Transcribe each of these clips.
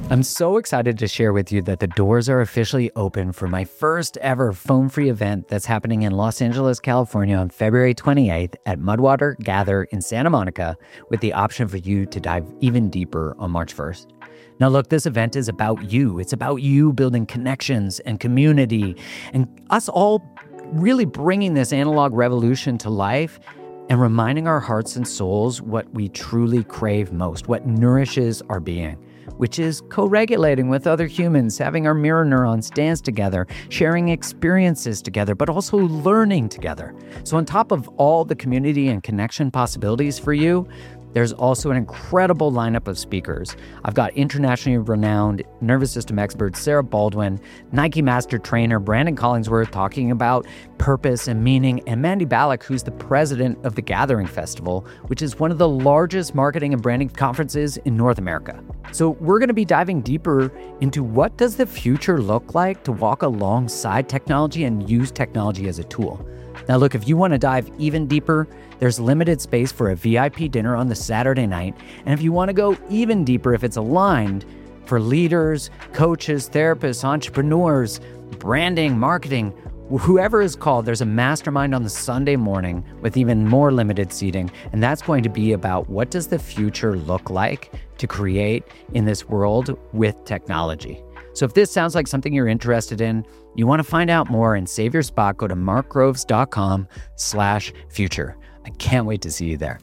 I'm so excited to share with you that the doors are officially open for my first ever phone-free event that's happening in Los Angeles, California on February 28th at Mudwater Gather in Santa Monica, with the option for you to dive even deeper on March 1st. Now look, this event is about you. It's about you building connections and community and us all really bringing this analog revolution to life and reminding our hearts and souls what we truly crave most, what nourishes our being, which is co-regulating with other humans, having our mirror neurons dance together, sharing experiences together, but also learning together. So on top of all the community and connection possibilities for you, there's also an incredible lineup of speakers. I've got internationally renowned nervous system expert Sarah Baldwin, Nike master trainer Brandon Collingsworth talking about purpose and meaning, and Mandy Ballack, who's the president of the Gathering Festival, which is one of the largest marketing and branding conferences in North America. So we're going to be diving deeper into what does the future look like to walk alongside technology and use technology as a tool. Now look, if you want to dive even deeper, there's limited space for a VIP dinner on the Saturday night. And if you want to go even deeper, if it's aligned for leaders, coaches, therapists, entrepreneurs, branding, marketing, whoever is called, there's a mastermind on the Sunday morning with even more limited seating. And that's going to be about what does the future look like to create in this world with technology. So if this sounds like something you're interested in, you want to find out more and save your spot, go to markgroves.com/future. I can't wait to see you there.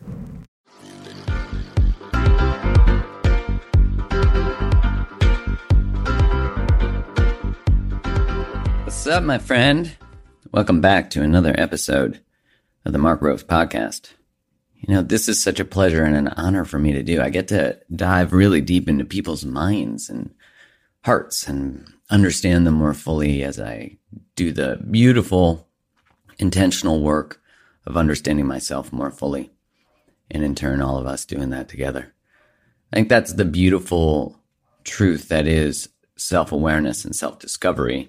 What's up, my friend? Welcome back to another episode of the Mark Groves Podcast. You know, this is such a pleasure and an honor for me to do. I get to dive really deep into people's minds and hearts and understand them more fully as I do the beautiful, intentional work of understanding myself more fully. And in turn, all of us doing that together. I think that's the beautiful truth that is self-awareness and self-discovery,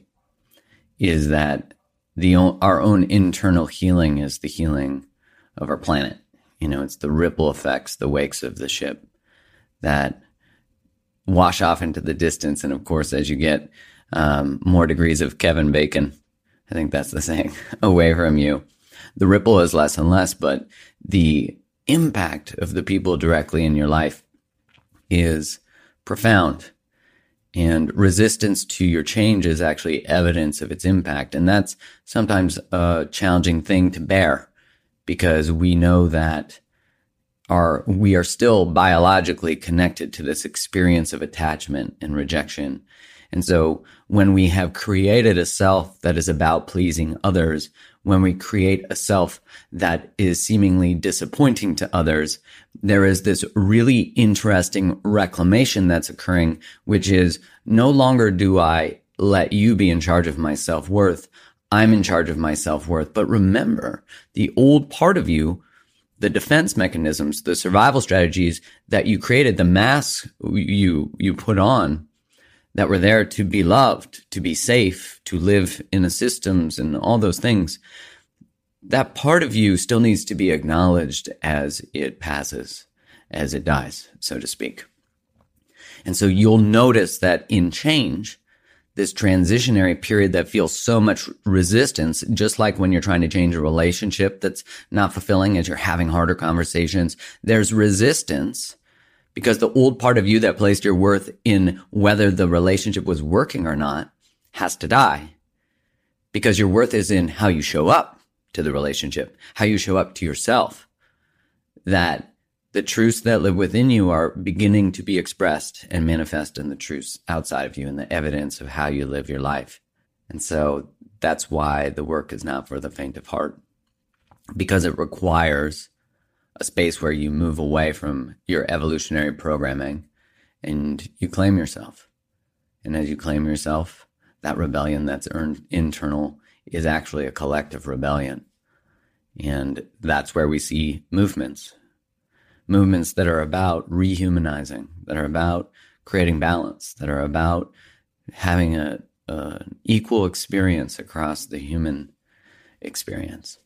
is that our own internal healing is the healing of our planet. You know, it's the ripple effects, the wakes of the ship that wash off into the distance. And of course, as you get more degrees of Kevin Bacon, I think that's the saying, away from you, the ripple is less and less, but the impact of the people directly in your life is profound. And resistance to your change is actually evidence of its impact. And that's sometimes a challenging thing to bear, because we know that we are still biologically connected to this experience of attachment and rejection. And so when we have created a self that is about pleasing others, when we create a self that is seemingly disappointing to others, there is this really interesting reclamation that's occurring, which is no longer do I let you be in charge of my self-worth. I'm in charge of my self-worth. But remember, the old part of you, the defense mechanisms, the survival strategies that you created, the masks you put on that were there to be loved, to be safe, to live in the systems and all those things, that part of you still needs to be acknowledged as it passes, as it dies, so to speak. And so you'll notice that in change, this transitionary period that feels so much resistance, just like when you're trying to change a relationship that's not fulfilling as you're having harder conversations, there's resistance because the old part of you that placed your worth in whether the relationship was working or not has to die, because your worth is in how you show up to the relationship, how you show up to yourself, that the truths that live within you are beginning to be expressed and manifest in the truths outside of you and the evidence of how you live your life. And so that's why the work is not for the faint of heart, because it requires a space where you move away from your evolutionary programming and you claim yourself. And as you claim yourself, that rebellion that's earned internal is actually a collective rebellion. And that's where we see movements that are about rehumanizing, that are about creating balance, that are about having an equal experience across the human experience.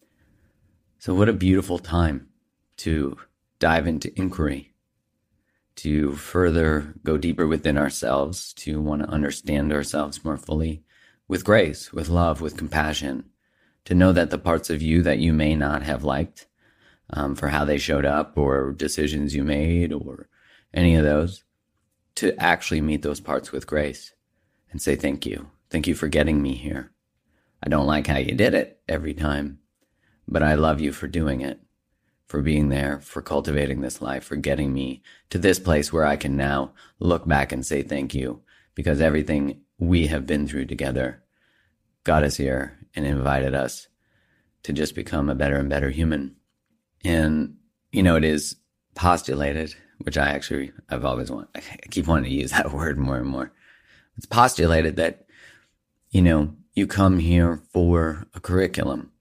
So what a beautiful time to dive into inquiry, to further go deeper within ourselves, to want to understand ourselves more fully with grace, with love, with compassion, to know that the parts of you that you may not have liked for how they showed up or decisions you made or any of those, to actually meet those parts with grace and say, thank you. Thank you for getting me here. I don't like how you did it every time, but I love you for doing it, for being there, for cultivating this life, for getting me to this place where I can now look back and say thank you, because everything we have been through together got us here and invited us to just become a better and better human. And, it is postulated, which I've always wanted, I keep wanting to use that word more and more. It's postulated that, you come here for a curriculum.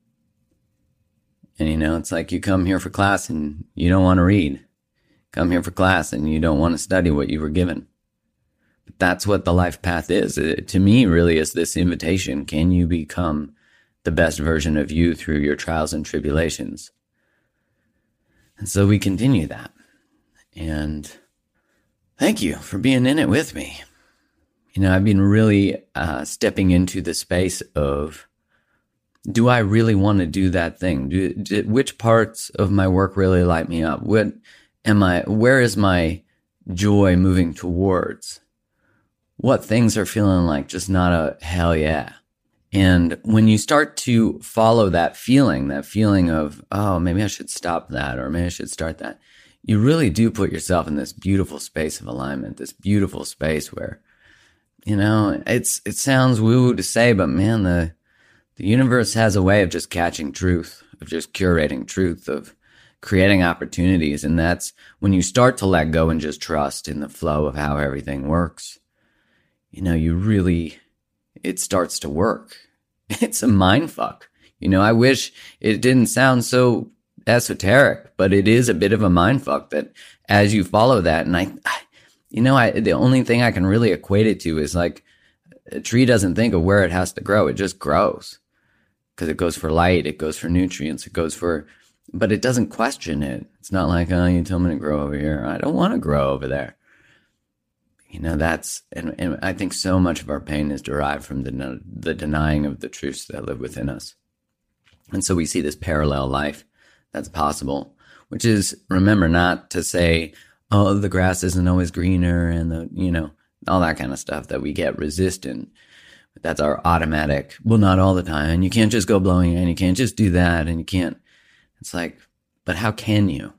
And, it's like you come here for class and you don't want to read. Come here for class and you don't want to study what you were given. But that's what the life path is. It, to me, really is this invitation. Can you become the best version of you through your trials and tribulations? And so we continue that. And thank you for being in it with me. I've been really stepping into the space of, do I really want to do that thing? Which parts of my work really light me up? Where is my joy moving towards? What things are feeling like just not a hell yeah? And when you start to follow that feeling of, oh, maybe I should stop that, or maybe I should start that, you really do put yourself in this beautiful space of alignment, this beautiful space where, it sounds woo-woo to say, but man, the universe has a way of just catching truth, of just curating truth, of creating opportunities. And that's when you start to let go and just trust in the flow of how everything works. It starts to work. It's a mind fuck. I wish it didn't sound so esoteric, but it is a bit of a mind fuck that as you follow that, and the only thing I can really equate it to is like a tree doesn't think of where it has to grow. It just grows because it goes for light. It goes for nutrients. But it doesn't question it. It's not like, oh, you told me to grow over here. I don't want to grow over there. And I think so much of our pain is derived from the denying of the truths that live within us. And so we see this parallel life that's possible, which is, remember, not to say, oh, the grass isn't always greener and all that kind of stuff that we get resistant. But that's our automatic, well, not all the time. And you can't just go blowing and you can't just do that and you can't. It's like, but how can you?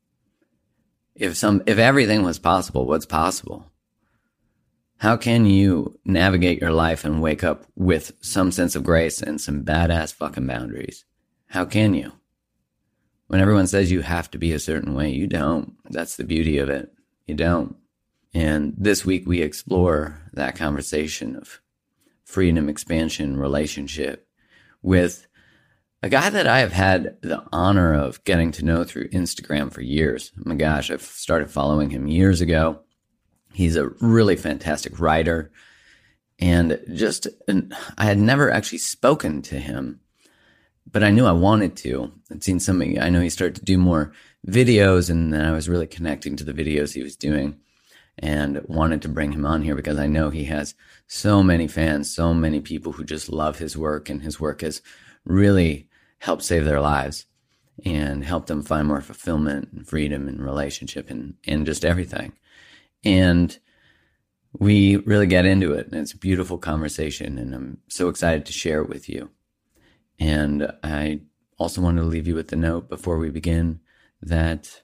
If everything was possible, what's possible? How can you navigate your life and wake up with some sense of grace and some badass fucking boundaries? How can you? When everyone says you have to be a certain way, you don't. That's the beauty of it. You don't. And this week we explore that conversation of freedom, expansion, relationship with a guy that I have had the honor of getting to know through Instagram for years. Oh my gosh, I've started following him years ago. He's a really fantastic writer. And I had never actually spoken to him, but I knew I wanted to. I'd seen something. I know he started to do more videos, and then I was really connecting to the videos he was doing and wanted to bring him on here because I know he has so many fans, so many people who just love his work, and his work has really helped save their lives and helped them find more fulfillment and freedom and relationship and just everything. And we really get into it, and it's a beautiful conversation, and I'm so excited to share it with you. And I also wanted to leave you with the note before we begin that,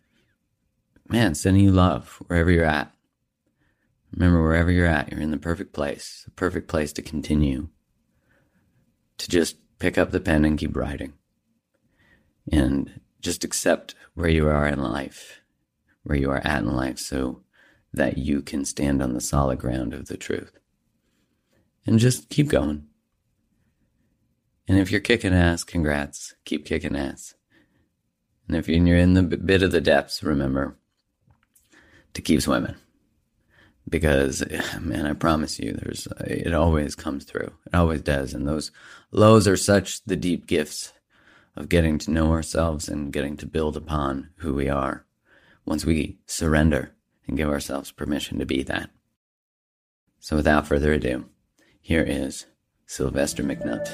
man, sending you love wherever you're at. Remember, wherever you're at, you're in the perfect place to continue to just pick up the pen and keep writing. And just accept where you are in life, where you are at in life, so that you can stand on the solid ground of the truth. And just keep going. And if you're kicking ass, congrats. Keep kicking ass. And if you're in the bit of the depths, remember to keep swimming. Because, man, I promise you, it always comes through. It always does. And those lows are such the deep gifts of getting to know ourselves and getting to build upon who we are once we surrender and give ourselves permission to be that. So without further ado, here is Sylvester McNutt.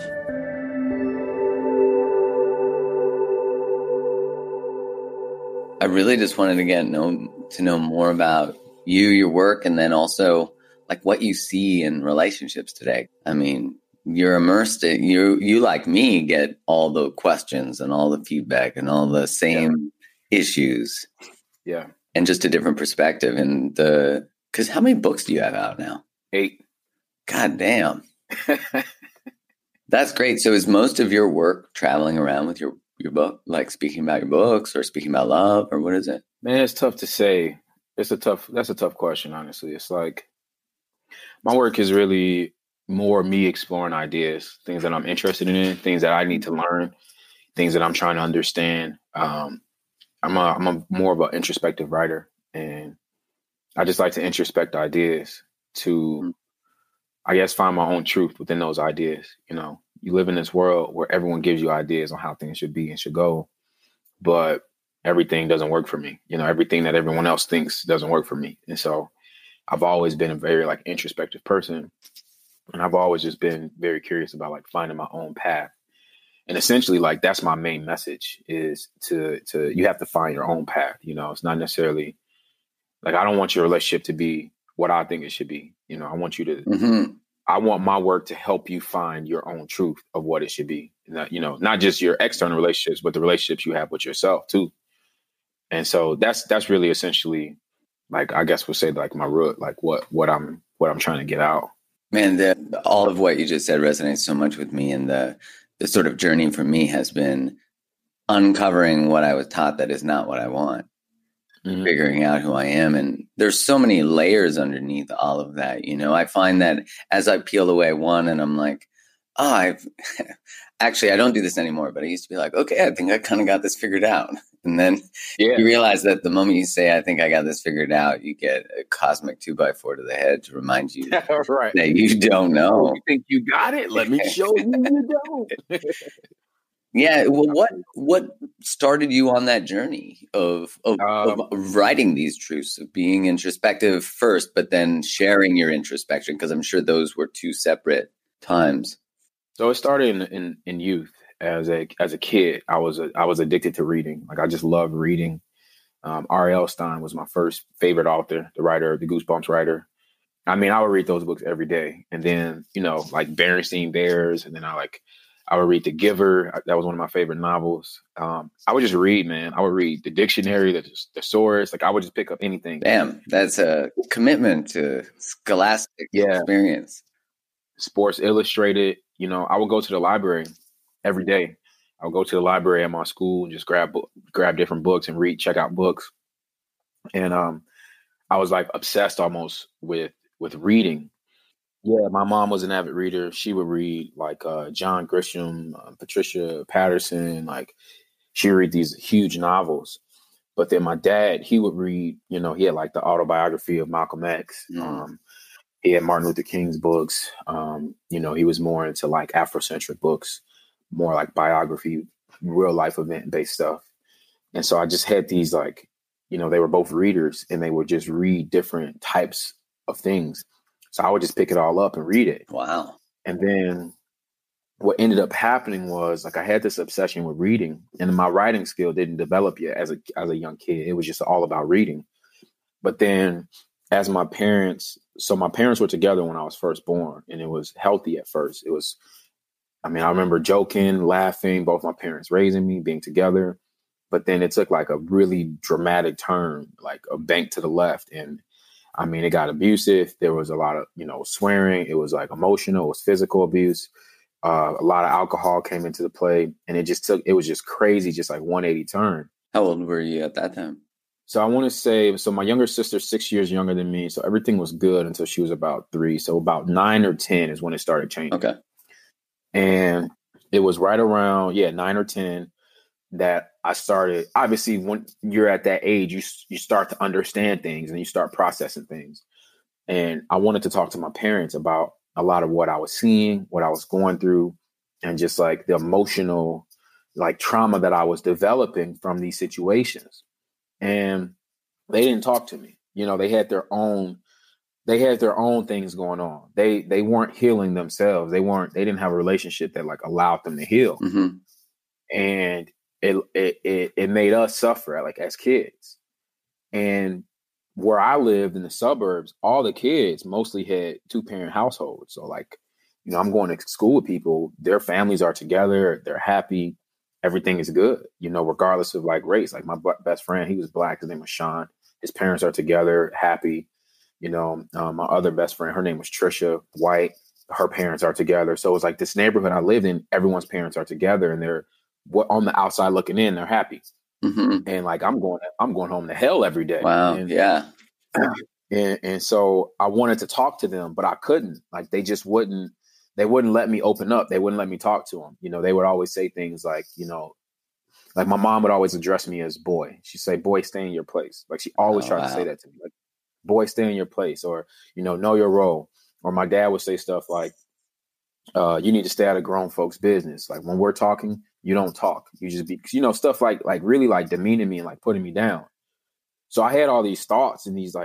I really just wanted to get to know more about you, your work, and then also like what you see in relationships today. I mean, you're immersed in, you like me get all the questions and all the feedback and all the same issues. Yeah. And just a different perspective. And because how many books do you have out now? 8. God damn. That's great. So is most of your work traveling around with your book, like speaking about your books or speaking about love, or what is it? Man, it's tough to say. That's a tough question, honestly. It's like my work is really more me exploring ideas, things that I'm interested in, things that I need to learn, things that I'm trying to understand. I'm a more of an introspective writer, and I just like to introspect ideas to, I guess, find my own truth within those ideas. You know, you live in this world where everyone gives you ideas on how things should be and should go, but everything doesn't work for me. You know, everything that everyone else thinks doesn't work for me. And so I've always been a very like introspective person, and I've always just been very curious about like finding my own path. And essentially, like, that's my main message is to you have to find your own path. You know, it's not necessarily like, I don't want your relationship to be what I think it should be. You know, I want you to, I want my work to help you find your own truth of what it should be. You know, not just your external relationships, but the relationships you have with yourself too. And so that's really essentially, like, I guess we'll say like my root, like what I'm trying to get out. Man, all of what you just said resonates so much with me. And the sort of journey for me has been uncovering what I was taught that is not what I want, figuring out who I am. And there's so many layers underneath all of that. You know, I find that as I peel away one and I'm like, oh, I don't do this anymore, but I used to be like, okay, I think I kind of got this figured out. And then you realize that the moment you say, I think I got this figured out, you get a cosmic 2x4 to the head to remind you that you don't know. Oh, you think you got it? Let me show you don't. Yeah. Well, what started you on that journey of writing these truths, of being introspective first, but then sharing your introspection? Because I'm sure those were two separate times. So it started in youth. As a kid, I was addicted to reading. Like, I just loved reading. R.L. Stine was my first favorite author, the writer, the Goosebumps writer. I mean, I would read those books every day. And then, you know, like Berenstain Bears, and then I would read The Giver. That was one of my favorite novels. I would just read, man. I would read the dictionary, the thesaurus. Like, I would just pick up anything. Damn, that's a commitment to scholastic experience. Sports Illustrated. You know, I would go to the library every day. I would go to the library at my school and just grab different books and check out books. And I was like obsessed almost with reading. Yeah, my mom was an avid reader. She would read like John Grisham, Patricia Patterson. Like, she would read these huge novels. But then my dad, he would read, you know, he had like the autobiography of Malcolm X. He had Martin Luther King's books. You know, he was more into like Afrocentric books, more like biography, real life event based stuff. And so I just had these, like, you know, they were both readers and they would just read different types of things. So I would just pick it all up and read it. Wow. And then what ended up happening was, like, I had this obsession with reading, and my writing skill didn't develop yet as a young kid. It was just all about reading. But then as my parents were together when I was first born, and it was healthy at first. It was, I mean, I remember joking, laughing, both my parents raising me, being together. But then it took like a really dramatic turn, like a bank to the left. And I mean, it got abusive. There was a lot of, you know, swearing. It was like emotional. It was physical abuse. A lot of alcohol came into the play. And it was just crazy, just like 180 turn. How old were you at that time? So I want to say, so my younger sister's 6 years younger than me. So everything was good until she was about 3. So about 9 or 10 is when it started changing. Okay. And it was right around, 9 or 10 that I started. Obviously, when you're at that age, you start to understand things and you start processing things. And I wanted to talk to my parents about a lot of what I was seeing, what I was going through, and just like the emotional, like, trauma that I was developing from these situations. And they didn't talk to me. They had their own things going on. They weren't healing themselves. They didn't have a relationship that like allowed them to heal. Mm-hmm. And it made us suffer like as kids. And where I lived in the suburbs, all the kids mostly had 2-parent households. So like, I'm going to school with people, their families are together, they're happy, everything is good, regardless of like race. Like my best friend, he was Black, his name was Sean. His parents are together, happy. My other best friend, her name was Trisha, white. Her parents are together. So it's like this neighborhood I lived in, everyone's parents are together and they're on the outside looking in, they're happy. Mm-hmm. And like, I'm going home to hell every day. Wow. And, yeah. And so I wanted to talk to them, but I couldn't. Like they wouldn't let me open up. They wouldn't let me talk to them. They would always say things like, like my mom would always address me as boy. She'd say, boy, stay in your place. Like she always tried to say that to me. Like, boy, stay in your place, or, know your role. Or my dad would say stuff like, you need to stay out of grown folks' business. Like when we're talking, you don't talk. You just be, stuff like really like demeaning me and like putting me down. So I had all these thoughts and these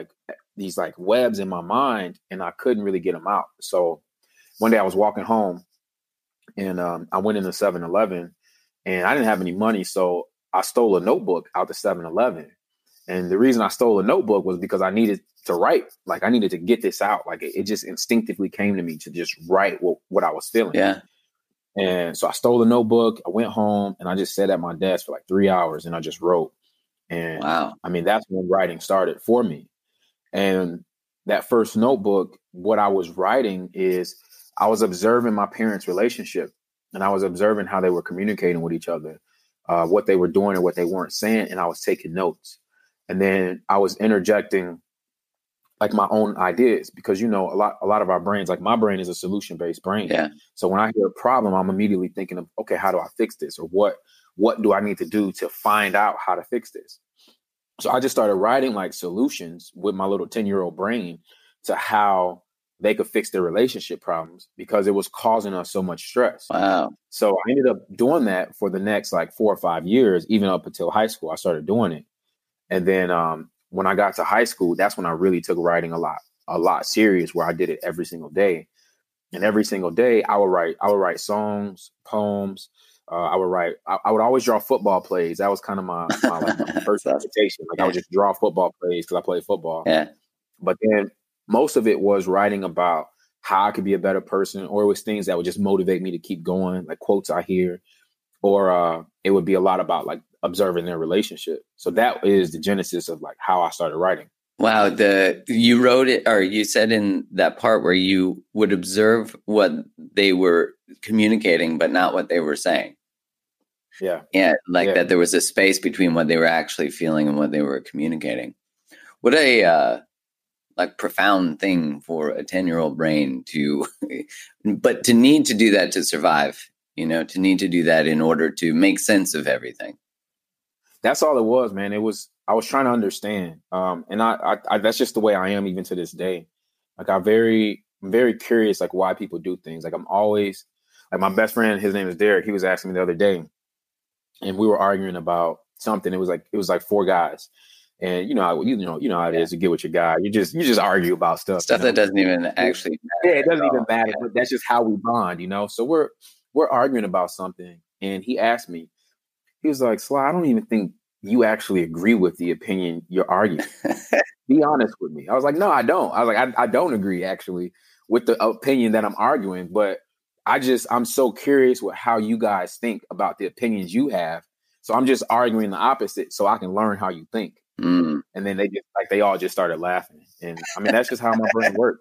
webs in my mind, and I couldn't really get them out. So one day I was walking home and I went into 7-Eleven and I didn't have any money. So I stole a notebook out the 7-Eleven. And the reason I stole a notebook was because I needed to write. Like I needed to get this out. Like it just instinctively came to me to just write what I was feeling. Yeah. And so I stole the notebook. I went home and I just sat at my desk for like 3 hours and I just wrote. And wow. I mean, that's when writing started for me. And that first notebook, what I was writing is I was observing my parents' relationship and I was observing how they were communicating with each other, what they were doing and what they weren't saying. And I was taking notes. And then I was interjecting like my own ideas because, a lot of our brains, like my brain is a solution-based brain. Yeah. So when I hear a problem, I'm immediately thinking of, okay, how do I fix this? Or what do I need to do to find out how to fix this? So I just started writing like solutions with my little 10-year-old brain to how they could fix their relationship problems because it was causing us so much stress. Wow. So I ended up doing that for the next like 4 or 5 years, even up until high school, I started doing it. And then when I got to high school, that's when I really took writing a lot serious, where I did it every single day. And every single day I would write songs, poems. I would always draw football plays. That was kind of my first invitation. Like I would just draw football plays because I played football. Yeah. But then most of it was writing about how I could be a better person, or it was things that would just motivate me to keep going, like quotes I hear, or it would be a lot about like observing their relationship. So that is the genesis of like how I started writing. Wow. You wrote it, or you said in that part where you would observe what they were communicating, but not what they were saying. Yeah. Yeah. Like that there was a space between what they were actually feeling and what they were communicating. What a like profound thing for a 10-year-old brain but to need to do that to survive, to need to do that in order to make sense of everything. That's all it was, man. I was trying to understand. And I that's just the way I am even to this day. Like I'm very curious, like why people do things. Like I'm always like my best friend, his name is Derek. He was asking me the other day and we were arguing about something. It was like 4 guys. And you know how it is. You get with your guy. You just argue about stuff that doesn't even actually matter. Yeah, it doesn't even matter. But that's just how we bond, So we're arguing about something, and he asked me. He was like, "Sly, I don't even think you actually agree with the opinion you're arguing. Be honest with me." I was like, "No, I don't." I was like, "I don't agree actually with the opinion that I'm arguing, but I'm so curious with how you guys think about the opinions you have. So I'm just arguing the opposite so I can learn how you think." Mm. And then they all just started laughing. And I mean, that's just how my brain works.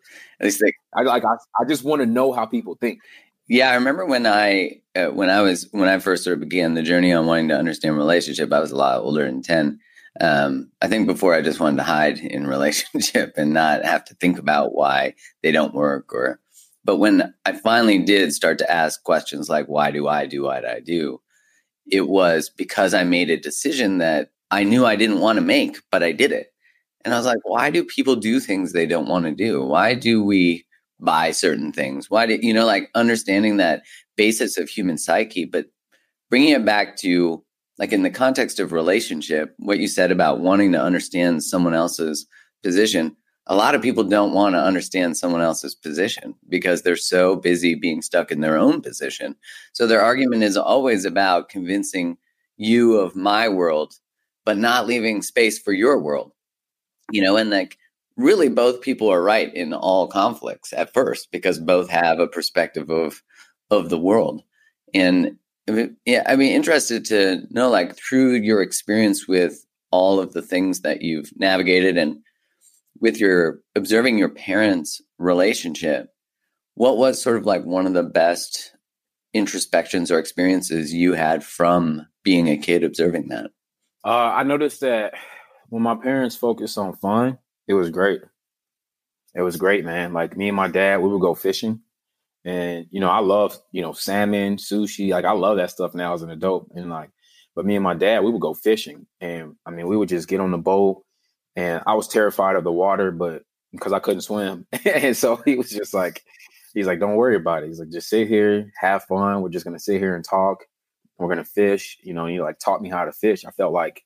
I just want to know how people think. Yeah, I remember when I first sort of began the journey on wanting to understand relationship. I was a lot older than 10. I think before I just wanted to hide in relationship and not have to think about why they don't work. But when I finally did start to ask questions like, why do I do what I do? It was because I made a decision that I knew I didn't want to make, but I did it. And I was like, why do people do things they don't want to do? Why do we buy certain things? Why do, like understanding that basis of human psyche, but bringing it back to like in the context of relationship, what you said about wanting to understand someone else's position, a lot of people don't want to understand someone else's position because they're so busy being stuck in their own position. So their argument is always about convincing you of my world, but not leaving space for your world, and like really both people are right in all conflicts at first because both have a perspective of the world. And yeah, I'd be interested to know, like, through your experience with all of the things that you've navigated and with your observing your parents' relationship, what was sort of like one of the best introspections or experiences you had from being a kid observing that? I noticed that when my parents focused on fun, it was great. It was great, man. Like me and my dad, we would go fishing. And, I love, salmon, sushi. Like I love that stuff now as an adult. And but me and my dad, we would go fishing. And I mean, we would just get on the boat. And I was terrified of the water, but because I couldn't swim. And so he was just like, he's like, don't worry about it. He's like, just sit here, have fun. We're just going to sit here and talk. We're going to fish. He like taught me how to fish. I felt like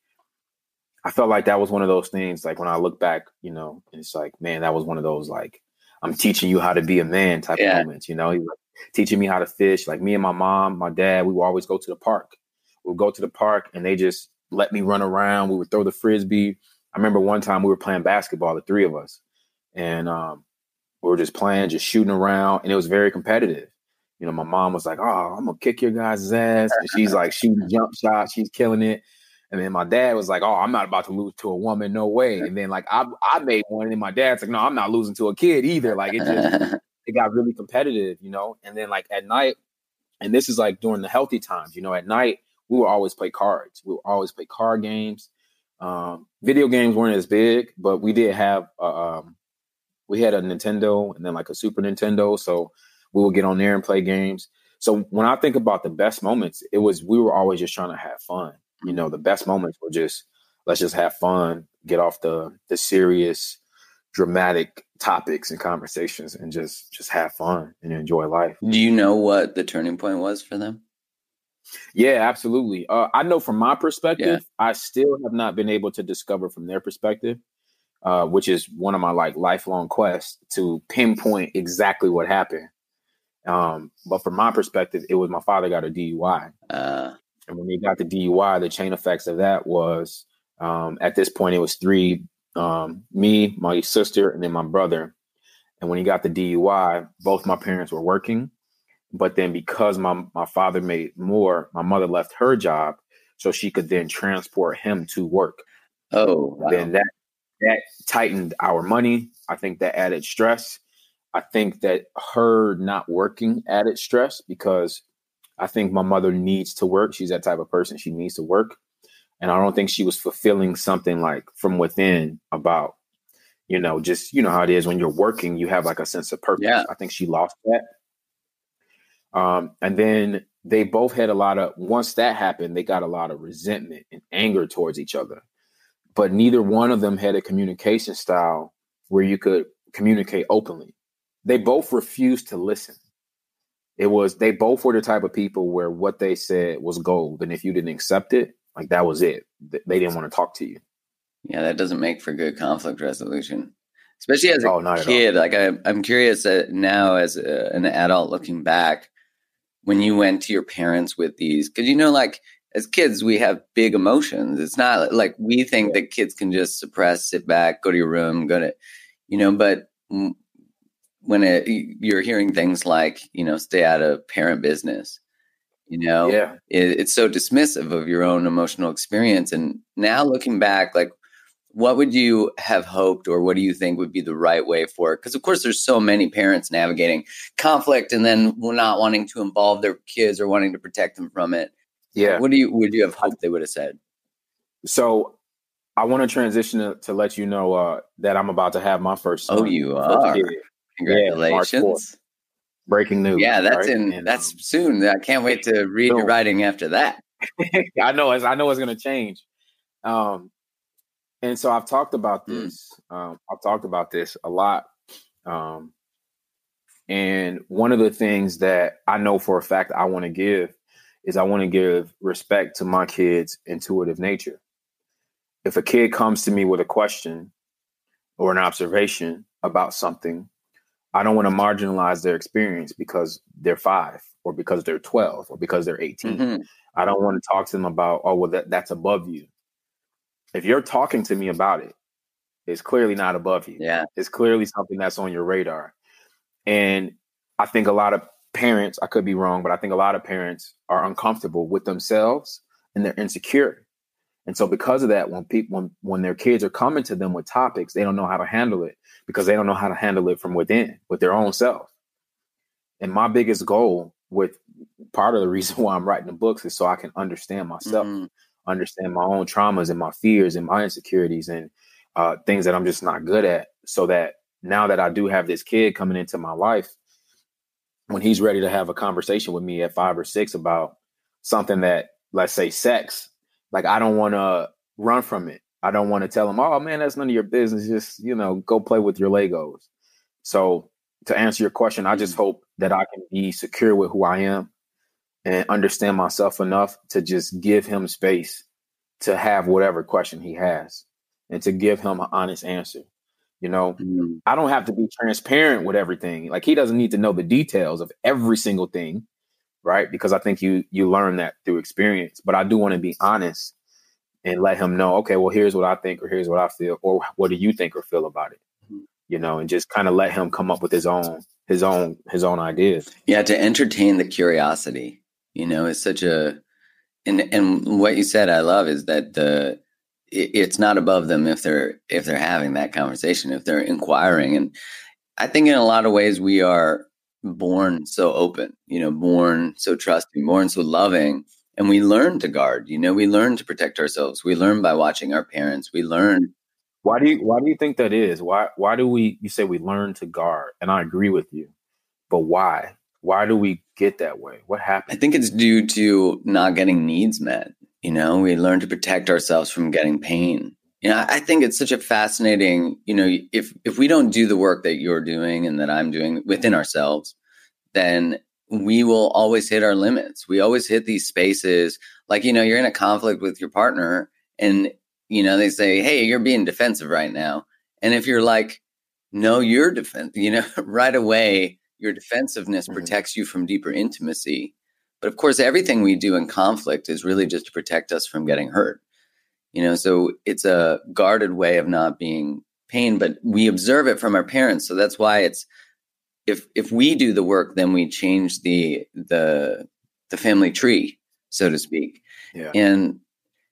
that was one of those things. Like when I look back, it's like, man, that was one of those, like, I'm teaching you how to be a man type of moments, He was like teaching me how to fish. Like me and my mom, my dad, we would always go to the park. We'd go to the park and they just let me run around. We would throw the Frisbee. I remember one time we were playing basketball, the three of us, and we were just playing, just shooting around, and it was very competitive. My mom was like, "Oh, I'm gonna kick your guys' ass," and she's like shooting jump shots, she's killing it. And then my dad was like, "Oh, I'm not about to lose to a woman, no way." And then like I made one, and my dad's like, "No, I'm not losing to a kid either." Like it got really competitive, And then like at night, and this is like during the healthy times, at night we would always play cards. We would always play card games. Video games weren't as big, but we did have we had a Nintendo and then like a Super Nintendo, so we would get on there and play games. So when I think about the best moments, we were always just trying to have fun. The best moments were just, let's just have fun, get off the serious, dramatic topics and conversations, and just have fun and enjoy life. Do you know what the turning point was for them? Yeah, absolutely. I know from my perspective, I still have not been able to discover from their perspective, which is one of my like lifelong quests to pinpoint exactly what happened. But from my perspective, it was my father got a DUI. And when he got the DUI, the chain effects of that was, at this point, it was three, me, my sister, and then my brother. And when he got the DUI, both my parents were working. But then because my father made more, my mother left her job so she could then transport him to work. Oh, wow. Then that tightened our money. I think that added stress. I think that her not working added stress because I think my mother needs to work. She's that type of person. She needs to work. And I don't think she was fulfilling something like from within about, just, how it is when you're working, you have like a sense of purpose. Yeah. I think she lost that. And then they both had once that happened, they got a lot of resentment and anger towards each other. But neither one of them had a communication style where you could communicate openly. They both refused to listen. They both were the type of people where what they said was gold. And if you didn't accept it, like that was it. They didn't want to talk to you. Yeah, that doesn't make for good conflict resolution, especially as a kid. Like I'm curious now as an adult looking back, when you went to your parents with these, because, like as kids, we have big emotions. It's not like we think that kids can just suppress, sit back, go to your room, but when you're hearing things like, stay out of parent business, it's so dismissive of your own emotional experience. And now looking back, like, what would you have hoped, or what do you think would be the right way for it? Because of course there's so many parents navigating conflict and then not wanting to involve their kids or wanting to protect them from it. Yeah. What would you have hoped they would have said? So I want to transition to let you know that I'm about to have my first son. Oh, you are? Kid. Congratulations. Breaking news. Yeah, that's soon. I can't wait to read your writing after that. I know it's going to change. And so I've talked about this. I've talked about this a lot. And one of the things that I know for a fact I want to give is I want to give respect to my kids' intuitive nature. If a kid comes to me with a question or an observation about something, I don't want to marginalize their experience because they're 5 or because they're 12 or because they're 18. Mm-hmm. I don't want to talk to them about, oh, well, that's above you. If you're talking to me about it, it's clearly not above you. Yeah. It's clearly something that's on your radar. And I think a lot of parents, I could be wrong, but I think a lot of parents are uncomfortable with themselves and they're insecure. And so because of that, when their kids are coming to them with topics, they don't know how to handle it because they don't know how to handle it from within, with their own self. And my biggest goal, with part of the reason why I'm writing the books, is so I can understand myself, understand my own traumas and my fears and my insecurities and things that I'm just not good at, so that now that I do have this kid coming into my life, when he's ready to have a conversation with me at 5 or 6 about something that, let's say, sex, like, I don't want to run from it. I don't want to tell him, oh, man, that's none of your business. Just, go play with your Legos. So to answer your question, I just hope that I can be secure with who I am and understand myself enough to just give him space to have whatever question he has and to give him an honest answer. I don't have to be transparent with everything. Like, he doesn't need to know the details of every single thing, right? Because I think you learn that through experience. But I do want to be honest and let him know, okay, well, here's what I think, or here's what I feel, or what do you think or feel about it? And just kind of let him come up with his own ideas. Yeah, to entertain the curiosity, is such a, and what you said I love is that it's not above them if they're having that conversation, if they're inquiring. And I think in a lot of ways we are born so open, born so trusting, born so loving, and we learn to guard, we learn to protect ourselves. We learn by watching our parents. We learn. Why do you think that is? Why do you say we learn to guard? And I agree with you, but why? Why do we get that way? What happened? I think it's due to not getting needs met. We learn to protect ourselves from getting pain. I think it's such a fascinating, if we don't do the work that you're doing and that I'm doing within ourselves, then we will always hit our limits. We always hit these spaces. Like, you're in a conflict with your partner and, they say, hey, you're being defensive right now. And if you're like, no, you're right away, your defensiveness protects you from deeper intimacy. But of course, everything we do in conflict is really just to protect us from getting hurt. So it's a guarded way of not being pain, but we observe it from our parents. So that's why it's, if we do the work, then we change the family tree, so to speak. Yeah. And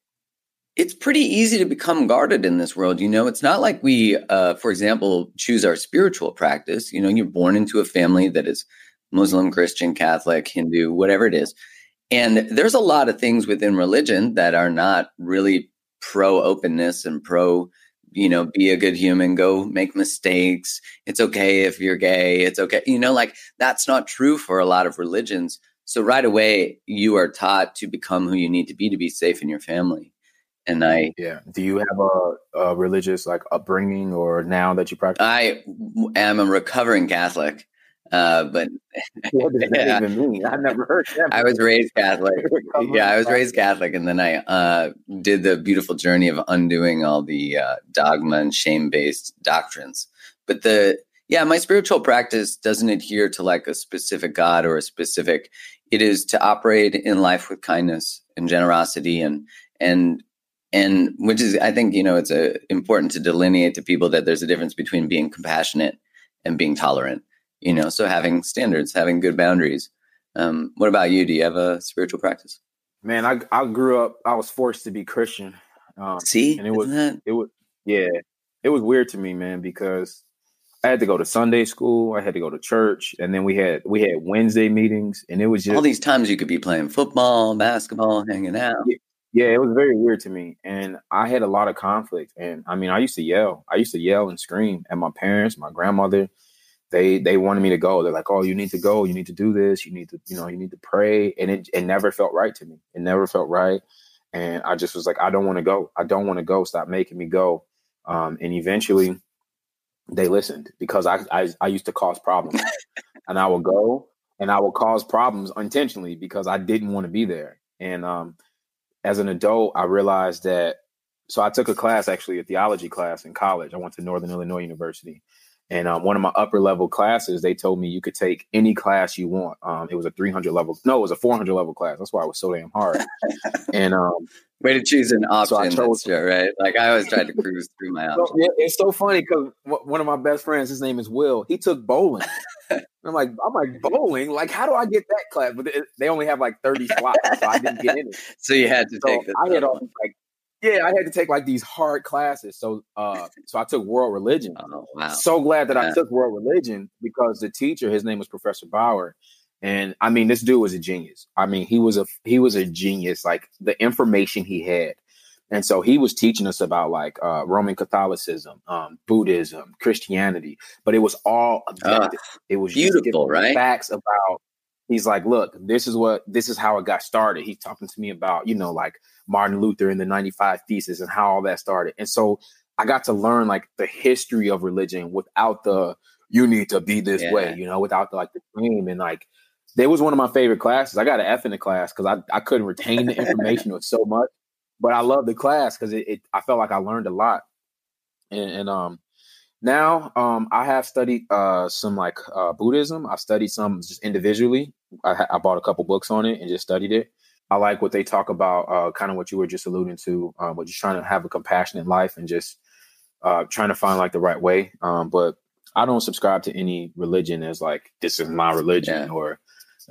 it's pretty easy to become guarded in this world. It's not like we, for example, choose our spiritual practice. You're born into a family that is Muslim, Christian, Catholic, Hindu, whatever it is. And there's a lot of things within religion that are not really pro openness and pro, be a good human, go make mistakes. It's okay if you're gay. It's okay. That's not true for a lot of religions. So right away, you are taught to become who you need to be safe in your family. And do you have a religious upbringing, or now that you practice? I am a recovering Catholic. But what does that even mean? I never heard that. I was raised Catholic. Yeah, I was raised Catholic, and then I did the beautiful journey of undoing all the dogma and shame-based doctrines. But my spiritual practice doesn't adhere to a specific God or a specific. It is to operate in life with kindness and generosity, and which is, I think, it's important to delineate to people that there's a difference between being compassionate and being tolerant. So having standards, having good boundaries. What about you? Do you have a spiritual practice? Man, I grew up, I was forced to be Christian. See, and it was weird to me, man, because I had to go to Sunday school, I had to go to church, and then we had Wednesday meetings, and it was just all these times you could be playing football, basketball, hanging out. Yeah, it was very weird to me, and I had a lot of conflict. And I mean, I used to yell and scream at my parents, my grandmother. They wanted me to go. They're like, "Oh, you need to go. You need to do this. You need to, you need to pray." And it never felt right to me. It never felt right. And I just was like, I don't want to go. I don't want to go. Stop making me go. And eventually they listened, because I used to cause problems and I would go and I would cause problems intentionally because I didn't want to be there. And as an adult, I realized that. So I took a class, actually a theology class in college. I went to Northern Illinois University. And one of my upper level classes, they told me you could take any class you want. It was a 300 level. No, it was a 400 level class. That's why it was so damn hard. And way to choose an option, so I chose, right? Like I always tried to cruise through my options. So, yeah, it's so funny because one of my best friends, his name is Will. He took bowling. I'm like bowling. Like, how do I get that class? But they only have like 30 slots, so I didn't get in it. So you had to take this. I had all like. Yeah, I had to take like these hard classes. So so I took world religion. Oh, wow. So glad that I took world religion because the teacher, his name was Professor Bauer. And I mean, this dude was a genius. I mean, he was a genius, like the information he had. And so he was teaching us about like Roman Catholicism, Buddhism, Christianity, but it was all objective. It was beautiful, right? Facts about. He's like, look, this is how it got started. He's talking to me about, like Martin Luther and the 95 Theses and how all that started. And so I got to learn like the history of religion without the, you need to be this way, without the dream. And like, there was one of my favorite classes. I got an F in the class because I couldn't retain the information. It was so much, but I loved the class because I felt like I learned a lot. And now I have studied some like Buddhism. I've studied some just individually. I bought a couple books on it and just studied it. I like what they talk about, kind of what you were just alluding to, but just trying to have a compassionate life and just trying to find like the right way. But I don't subscribe to any religion as like, this is my religion or,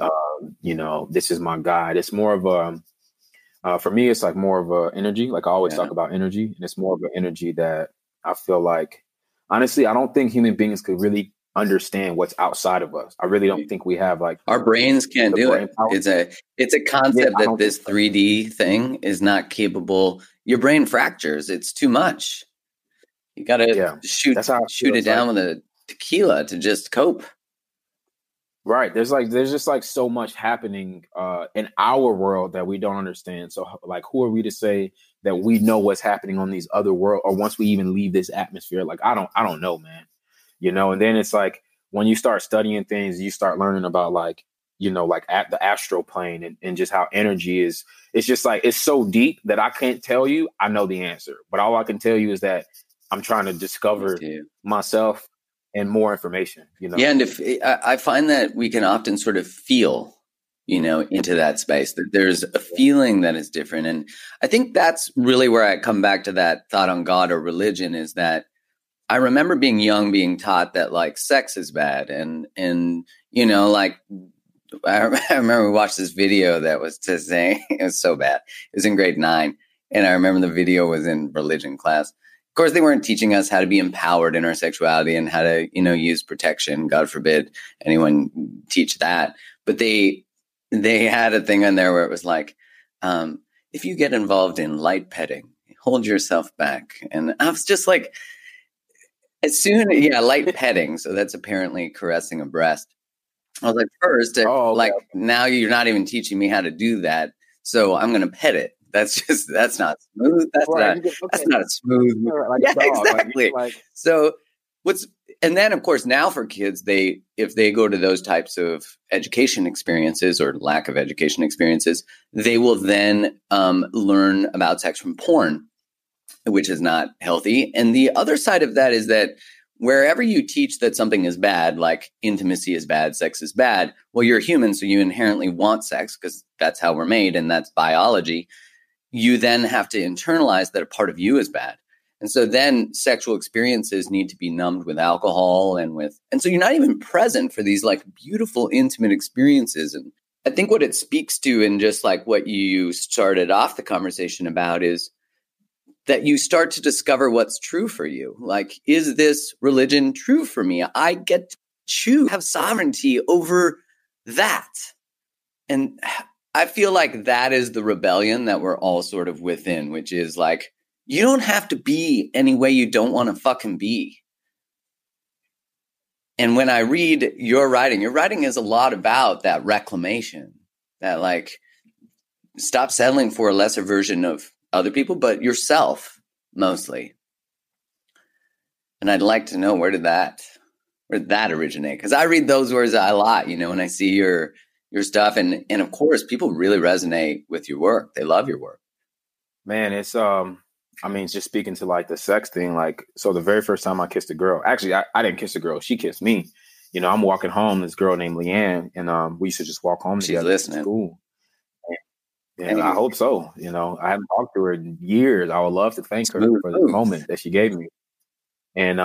this is my God. It's more of for me, it's like more of a energy. Like I always talk about energy, and it's more of an energy that I feel like, honestly, I don't think human beings could really understand what's outside of us. I really don't think we have like our brains can't do it. Power. It's a concept that this 3D thing is not capable. Your brain fractures. It's too much. You got to shoot it down with a tequila to just cope. Right. There's just like so much happening in our world that we don't understand. So like, who are we to say that we know what's happening on these other world, or once we even leave this atmosphere? Like, I don't know, man. And then it's like when you start studying things, you start learning about like, like at the astral plane and just how energy is. It's just like, it's so deep that I can't tell you I know the answer. But all I can tell you is that I'm trying to discover myself and more information, Yeah. And if I find that we can often sort of feel, into that space, that there's a feeling that is different. And I think that's really where I come back to that thought on God or religion, is that I remember being young, being taught that like sex is bad. And like I remember we watched this video that was to say, it was so bad. It was in grade 9. And I remember the video was in religion class. Of course, they weren't teaching us how to be empowered in our sexuality and how to, use protection. God forbid anyone teach that. But they had a thing on there where it was like, if you get involved in light petting, hold yourself back. And I was just like, light petting. So that's apparently caressing a breast. I was like, first, now you're not even teaching me how to do that. So I'm going to pet it. That's not smooth. That's not a smooth. Like exactly. So and then of course now for kids, if they go to those types of education experiences or lack of education experiences, they will then learn about sex from porn, which is not healthy. And the other side of that is that wherever you teach that something is bad, like intimacy is bad, sex is bad, well, you're human, so you inherently want sex because that's how we're made and that's biology. You then have to internalize that a part of you is bad. And so then sexual experiences need to be numbed with alcohol and so you're not even present for these like beautiful, intimate experiences. And I think what it speaks to, and just like what you started off the conversation about, is that you start to discover what's true for you. Like, is this religion true for me? I get to choose, have sovereignty over that. And I feel like that is the rebellion that we're all sort of within, which is like, you don't have to be any way you don't want to fucking be. And when I read your writing is a lot about that reclamation, that like, stop settling for a lesser version of other people, but yourself mostly. And I'd like to know, where did that where did that originate? Because I read those words a lot, when I see your stuff, and of course, people really resonate with your work. They love your work. Man, it's just speaking to like the sex thing, like, so the very first time I kissed a girl, actually, I didn't kiss a girl. She kissed me. I'm walking home, this girl named Leanne, and we used to just walk home together. She's listening. To school. And I hope so. I haven't talked to her in years. I would love to thank her for the moment that she gave me. And,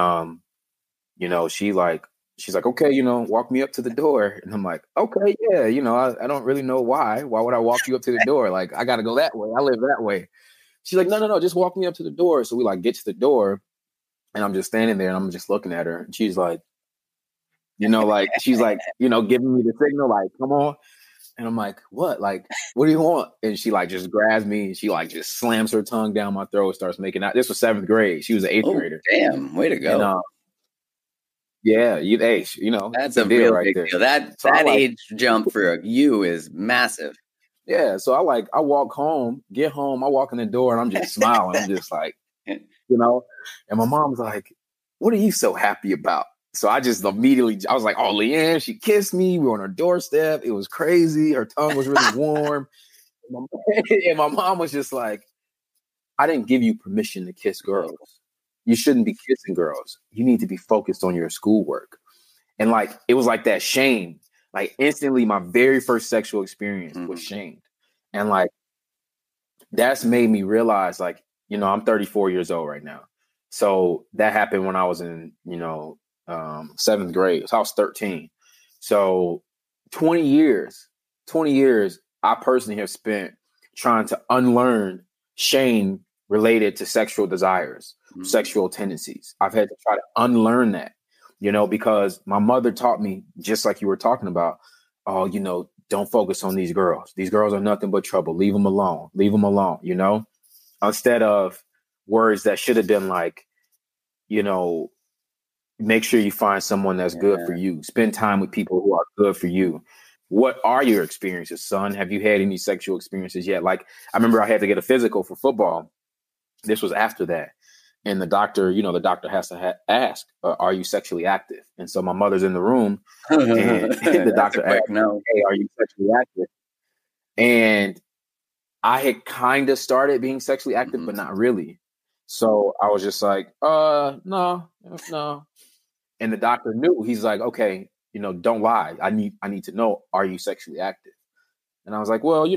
she's like, okay, walk me up to the door. And I'm like, okay, yeah, I don't really know why. Why would I walk you up to the door? Like, I got to go that way. I live that way. She's like, no, just walk me up to the door. So we like get to the door, and I'm just standing there and I'm just looking at her. And she's like, she's like, giving me the signal, like, come on. And I'm like, what? Like, what do you want? And she like just grabs me and she like just slams her tongue down my throat, starts making out. This was 7th grade. She was an 8th grader. Damn, way to go. And, yeah, that's a real right big deal. That age jump for you is massive. Yeah. So I walk home, get home, I walk in the door and I'm just smiling. I'm just like, and my mom's like, what are you so happy about? So I just immediately, I was like, oh, Leanne, she kissed me. We were on her doorstep. It was crazy. Her tongue was really warm. And my mom was just like, I didn't give you permission to kiss girls. You shouldn't be kissing girls. You need to be focused on your schoolwork. And like, it was like that shame. Like instantly, my very first sexual experience was shamed. And like, that's made me realize like, I'm 34 years old right now. So that happened when I was in, 7th grade. So I was 13. So 20 years, I personally have spent trying to unlearn shame related to sexual desires, sexual tendencies. I've had to try to unlearn that, because my mother taught me, just like you were talking about, don't focus on these girls. These girls are nothing but trouble. Leave them alone. Instead of words that should have been like, make sure you find someone that's good for you. Spend time with people who are good for you. What are your experiences, son? Have you had any sexual experiences yet? Like, I remember I had to get a physical for football. This was after that. And the doctor has to ask, are you sexually active? And so my mother's in the room and the doctor asked, hey, are you sexually active? And I had kind of started being sexually active, but not really. So I was just like, no. And the doctor knew. He's like, okay, don't lie. I need to know, are you sexually active? And I was like, well,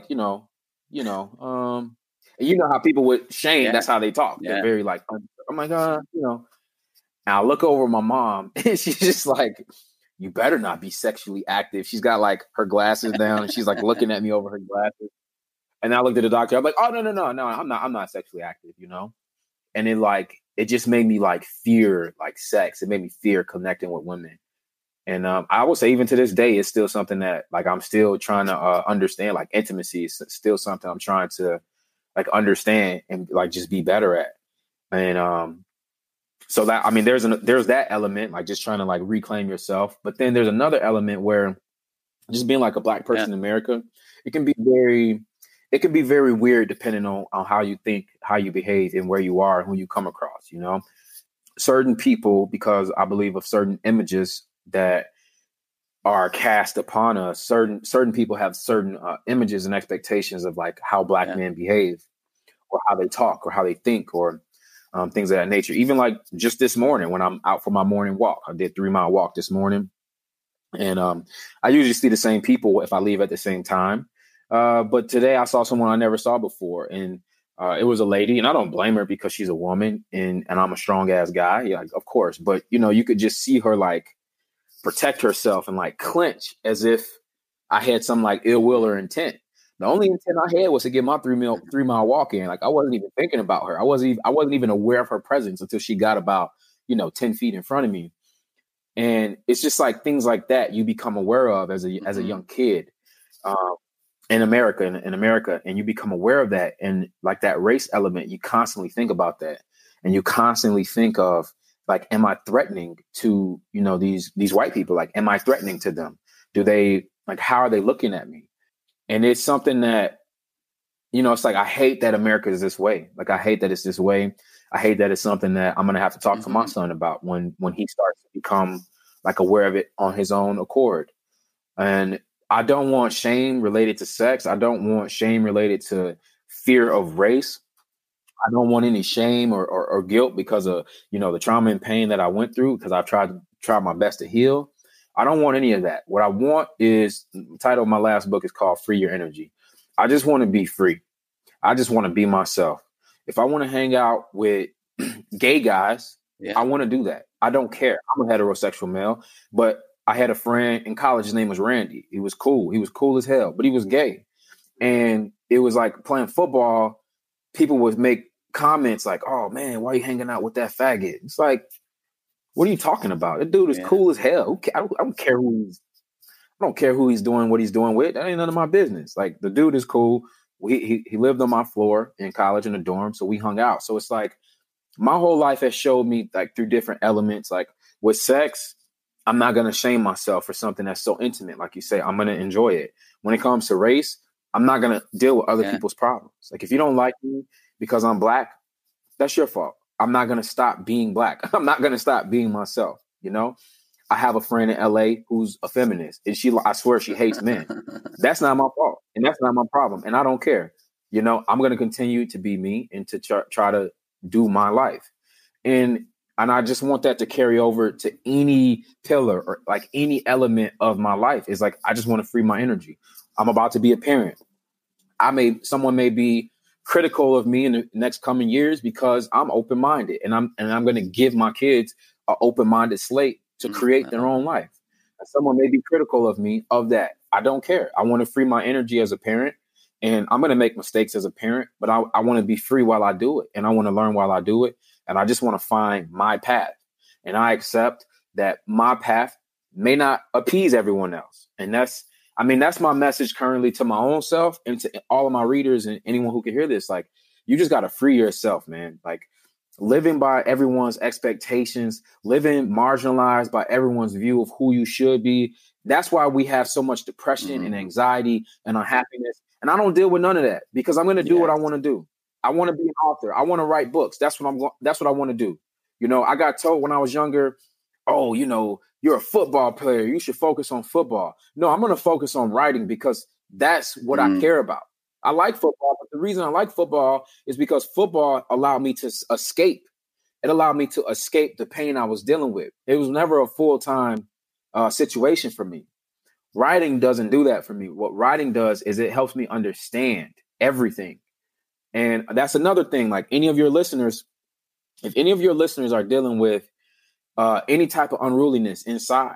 and you know how people with shame, that's how they talk. Yeah. They're very like, I'm like, And I look over my mom and she's just like, you better not be sexually active. She's got like her glasses down and she's like looking at me over her glasses. And I looked at the doctor. I'm like, oh, no, I'm not sexually active, And it just made me like fear like sex. It made me fear connecting with women. And I would say even to this day, it's still something that like I'm still trying to understand. Like intimacy is still something I'm trying to like understand and like just be better at. And so that, I mean, there's that element, like just trying to like reclaim yourself. But then there's another element where just being like a Black person in America, it can be very weird depending on how you think, how you behave, and where you are and who you come across. Certain people, because I believe of certain images that are cast upon us, certain people have certain images and expectations of like how Black men behave or how they talk or how they think or things of that nature. Even like just this morning when I'm out for my morning walk, I did 3-mile walk this morning. And I usually see the same people if I leave at the same time. But today I saw someone I never saw before. And it was a lady, and I don't blame her because she's a woman and I'm a strong ass guy. Yeah, of course. But, you could just see her like protect herself and like clench as if I had some like ill will or intent. The only intent I had was to get my 3-mile walk in. Like I wasn't even thinking about her. I wasn't even aware of her presence until she got about, 10 feet in front of me. And it's just like things like that you become aware of as a young kid in America, and you become aware of that. And like that race element, you constantly think about that. And you constantly think of like, am I threatening to, these white people? Like, am I threatening to them? Do they like, how are they looking at me? And it's something that, it's like, I hate that America is this way. Like, I hate that it's this way. I hate that it's something that I'm going to have to talk to my son about when he starts to become like aware of it on his own accord. And I don't want shame related to sex. I don't want shame related to fear of race. I don't want any shame or guilt because of, the trauma and pain that I went through, because I've tried my best to heal. I don't want any of that. What I want is, the title of my last book is called Free Your Energy. I just want to be free. I just want to be myself. If I want to hang out with gay guys, I want to do that. I don't care. I'm a heterosexual male, but I had a friend in college. His name was Randy. He was cool. He was cool as hell, but he was gay. And it was like playing football. People would make comments like, "Oh man, why are you hanging out with that faggot?" It's like, what are you talking about? That dude is cool as hell. I don't care I don't care who he's doing what he's doing with. That ain't none of my business. Like, the dude is cool. He lived on my floor in college in the dorm, so we hung out. So it's like, my whole life has showed me, like, through different elements. Like, with sex, I'm not gonna shame myself for something that's so intimate. Like you say, I'm gonna enjoy it. When it comes to race, I'm not gonna deal with other people's problems. Like, if you don't like me because I'm black, that's your fault. I'm not gonna stop being black. I'm not gonna stop being myself. I have a friend in LA who's a feminist, and I swear she hates men. That's not my fault, and that's not my problem, and I don't care. I'm going to continue to be me and to try to do my life, and I just want that to carry over to any pillar or like any element of my life. Is like, I just want to free my energy. I'm about to be a parent. Someone may be critical of me in the next coming years because I'm open-minded, and I'm going to give my kids an open-minded slate to create their own life. And someone may be critical of me of that. I don't care. I want to free my energy as a parent, and I'm going to make mistakes as a parent, but I want to be free while I do it, and I want to learn while I do it, and I just want to find my path. And I accept that my path may not appease everyone else. And that's my message currently to my own self and to all of my readers and anyone who can hear this. Like, you just got to free yourself, man. Like, living by everyone's expectations, living marginalized by everyone's view of who you should be. That's why we have so much depression and anxiety and unhappiness. And I don't deal with none of that, because I'm going to do what I want to do. I want to be an author. I want to write books. That's what I want to do. I got told when I was younger, "Oh, you're a football player. You should focus on football." No, I'm going to focus on writing, because that's what I care about. I like football, but the reason I like football is because football allowed me to escape. It allowed me to escape the pain I was dealing with. It was never a full-time situation for me. Writing doesn't do that for me. What writing does is it helps me understand everything. And that's another thing. Like, if any of your listeners are dealing with any type of unruliness inside,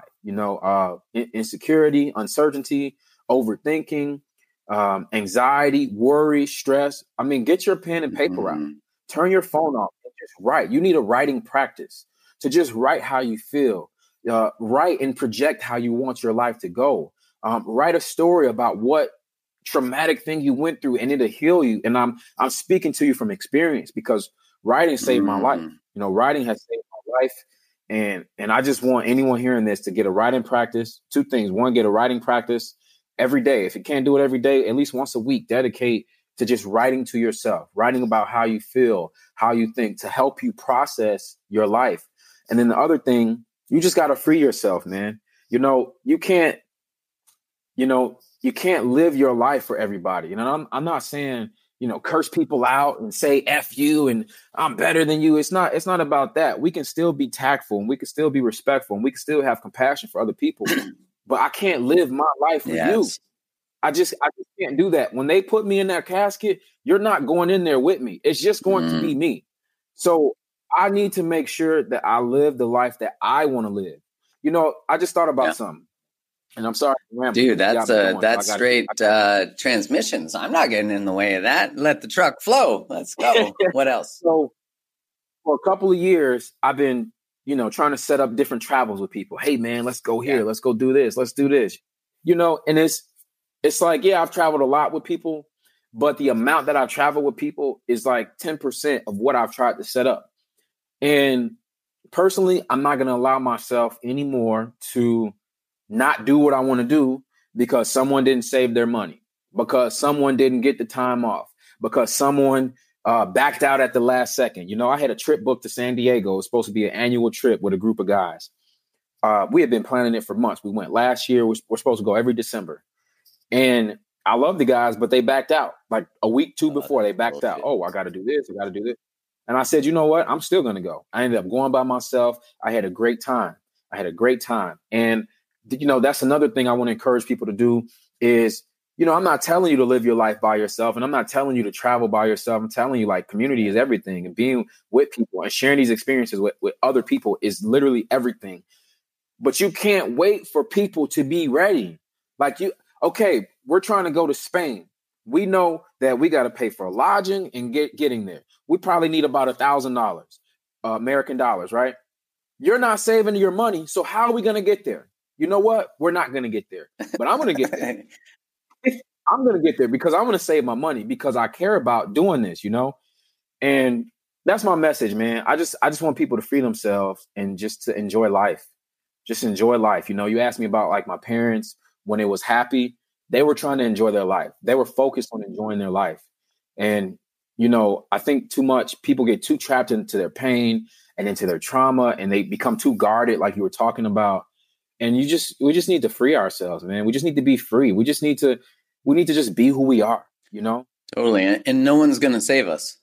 insecurity, uncertainty, overthinking, anxiety, worry, stress. Get your pen and paper out. Turn your phone off and just write. You need a writing practice to just write how you feel. Write and project how you want your life to go. Write a story about what traumatic thing you went through, and it'll heal you. And I'm speaking to you from experience, because writing saved my life. Writing has saved my life. And I just want anyone hearing this to get a writing practice. Two things. One, get a writing practice every day. If you can't do it every day, at least once a week, dedicate to just writing to yourself, writing about how you feel, how you think, to help you process your life. And then the other thing, you just got to free yourself, man. You can't live your life for everybody. I'm not saying, curse people out and say F you and I'm better than you. It's not about that. We can still be tactful, and we can still be respectful, and we can still have compassion for other people. But I can't live my life for you. I just can't do that. When they put me in that casket, you're not going in there with me. It's just going to be me. So I need to make sure that I live the life that I want to live. I just thought about something. And I'm sorry, dude, that's straight transmissions. I'm not getting in the way of that. Let the truck flow. Let's go. What else? So for a couple of years, I've been, trying to set up different travels with people. Hey man, let's go here. Let's go do this. Let's do this. And it's like, I've traveled a lot with people, but the amount that I've traveled with people is like 10% of what I've tried to set up. And personally, I'm not going to allow myself anymore to not do what I want to do because someone didn't save their money, because someone didn't get the time off, because someone backed out at the last second. I had a trip booked to San Diego. It was supposed to be an annual trip with a group of guys. We had been planning it for months. We went last year. We're supposed to go every December. And I love the guys, but they backed out like a week, two before they backed out. Oh, I got to do this. I got to do this. And I said, you know what? I'm still going to go. I ended up going by myself. I had a great time. And, that's another thing I want to encourage people to do is, I'm not telling you to live your life by yourself. And I'm not telling you to travel by yourself. I'm telling you like community is everything, and being with people and sharing these experiences with other people is literally everything. But you can't wait for people to be ready. Like we're trying to go to Spain. We know that we got to pay for lodging and getting there. We probably need about $1,000 American dollars, right? You're not saving your money. So how are we going to get there? You know what? We're not going to get there, but I'm going to get there. I'm going to get there because I want to save my money because I care about doing this, and that's my message, man. I just want people to free themselves and just to enjoy life. Just enjoy life. You asked me about like my parents when it was happy, they were trying to enjoy their life. They were focused on enjoying their life. And, I think too much people get too trapped into their pain and into their trauma, and they become too guarded, like you were talking about. And we just need to free ourselves, man. We just need to be free. We need to just be who we are, Totally. And no one's going to save us.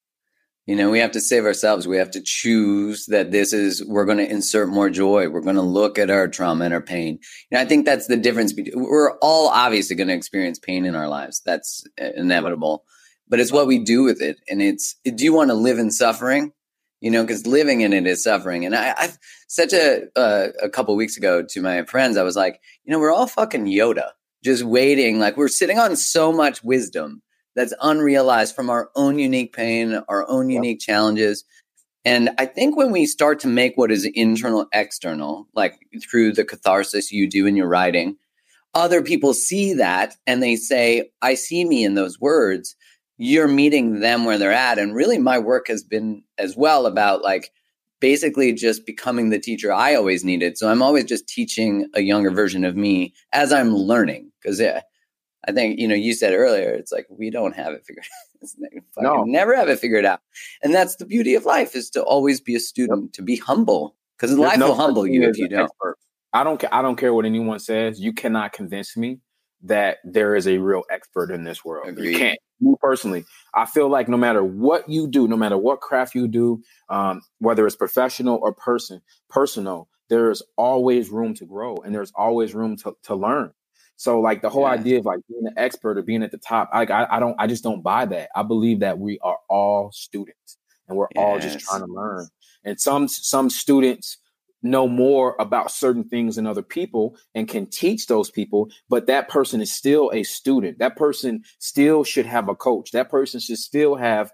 We have to save ourselves. We have to choose that we're going to insert more joy. We're going to look at our trauma and our pain. I think that's the difference. We're all obviously going to experience pain in our lives. That's inevitable, but it's what we do with it. And do you want to live in suffering? Because living in it is suffering. And I've said a couple of weeks ago to my friends, I was like, we're all fucking Yoda, just waiting. Like we're sitting on so much wisdom that's unrealized from our own unique pain, our own unique challenges. And I think when we start to make what is internal external, like through the catharsis you do in your writing, other people see that and they say, I see me in those words. You're meeting them where they're at. And really my work has been as well about like basically just becoming the teacher I always needed. So I'm always just teaching a younger version of me as I'm learning. Because I think, you said earlier, it's like, we don't have it figured out. Never have it figured out. And that's the beauty of life, is to always be a student, to be humble, because life will humble you if you don't. Expert. I don't care what anyone says. You cannot convince me that there is a real expert in this world. Agreed. You can't. Me personally, I feel like no matter what you do, no matter what craft you do, whether it's professional or personal, there's always room to grow and there's always room to learn. So like the whole idea of like being an expert or being at the top, I just don't buy that. I believe that we are all students and we're all just trying to learn. And some students know more about certain things than other people and can teach those people, but that person is still a student. That person still should have a coach. That person should still have,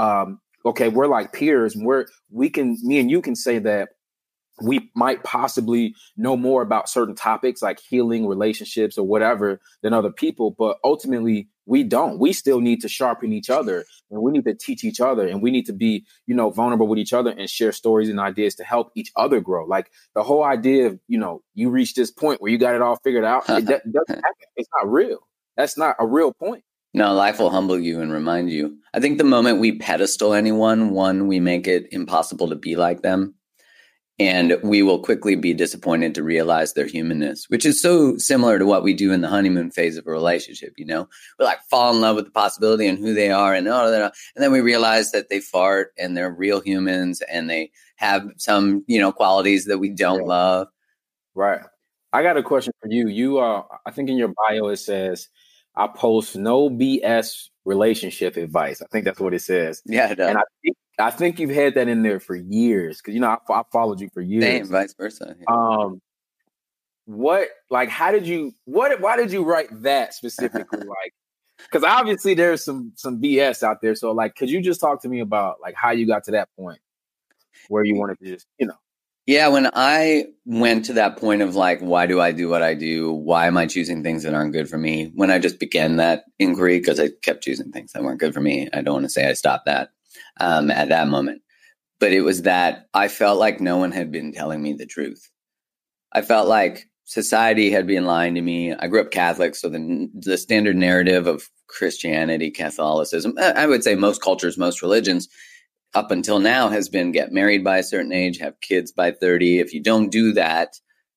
we're like peers, and me and you can say that we might possibly know more about certain topics like healing, relationships, or whatever than other people. But ultimately, we don't. We still need to sharpen each other, and we need to teach each other, and we need to be, vulnerable with each other and share stories and ideas to help each other grow. Like the whole idea of, you reach this point where you got it all figured out. It doesn't happen. It's not real. That's not a real point. No, life will humble you and remind you. I think the moment we pedestal anyone, we make it impossible to be like them. And we will quickly be disappointed to realize their humanness, which is so similar to what we do in the honeymoon phase of a relationship. We like fall in love with the possibility and who they are and all that. And then we realize that they fart and they're real humans and they have some, qualities that we don't love. Right. I got a question for you. I think in your bio, it says, I post no BS relationship advice. I think that's what it says. Yeah, it does. And I think you've had that in there for years because I followed you for years. Same, vice versa. Yeah. Why did you write that specifically? Like, because obviously there's some BS out there. So like, could you just talk to me about like how you got to that point where you wanted to just, Yeah, when I went to that point of like, why do I do what I do? Why am I choosing things that aren't good for me? When I just began that inquiry, because I kept choosing things that weren't good for me. I don't want to say I stopped that at that moment. But it was that I felt like no one had been telling me the truth. I felt like society had been lying to me. I grew up Catholic, so the standard narrative of Christianity, Catholicism, I would say most cultures, most religions, up until now has been get married by a certain age, have kids by 30. If you don't do that,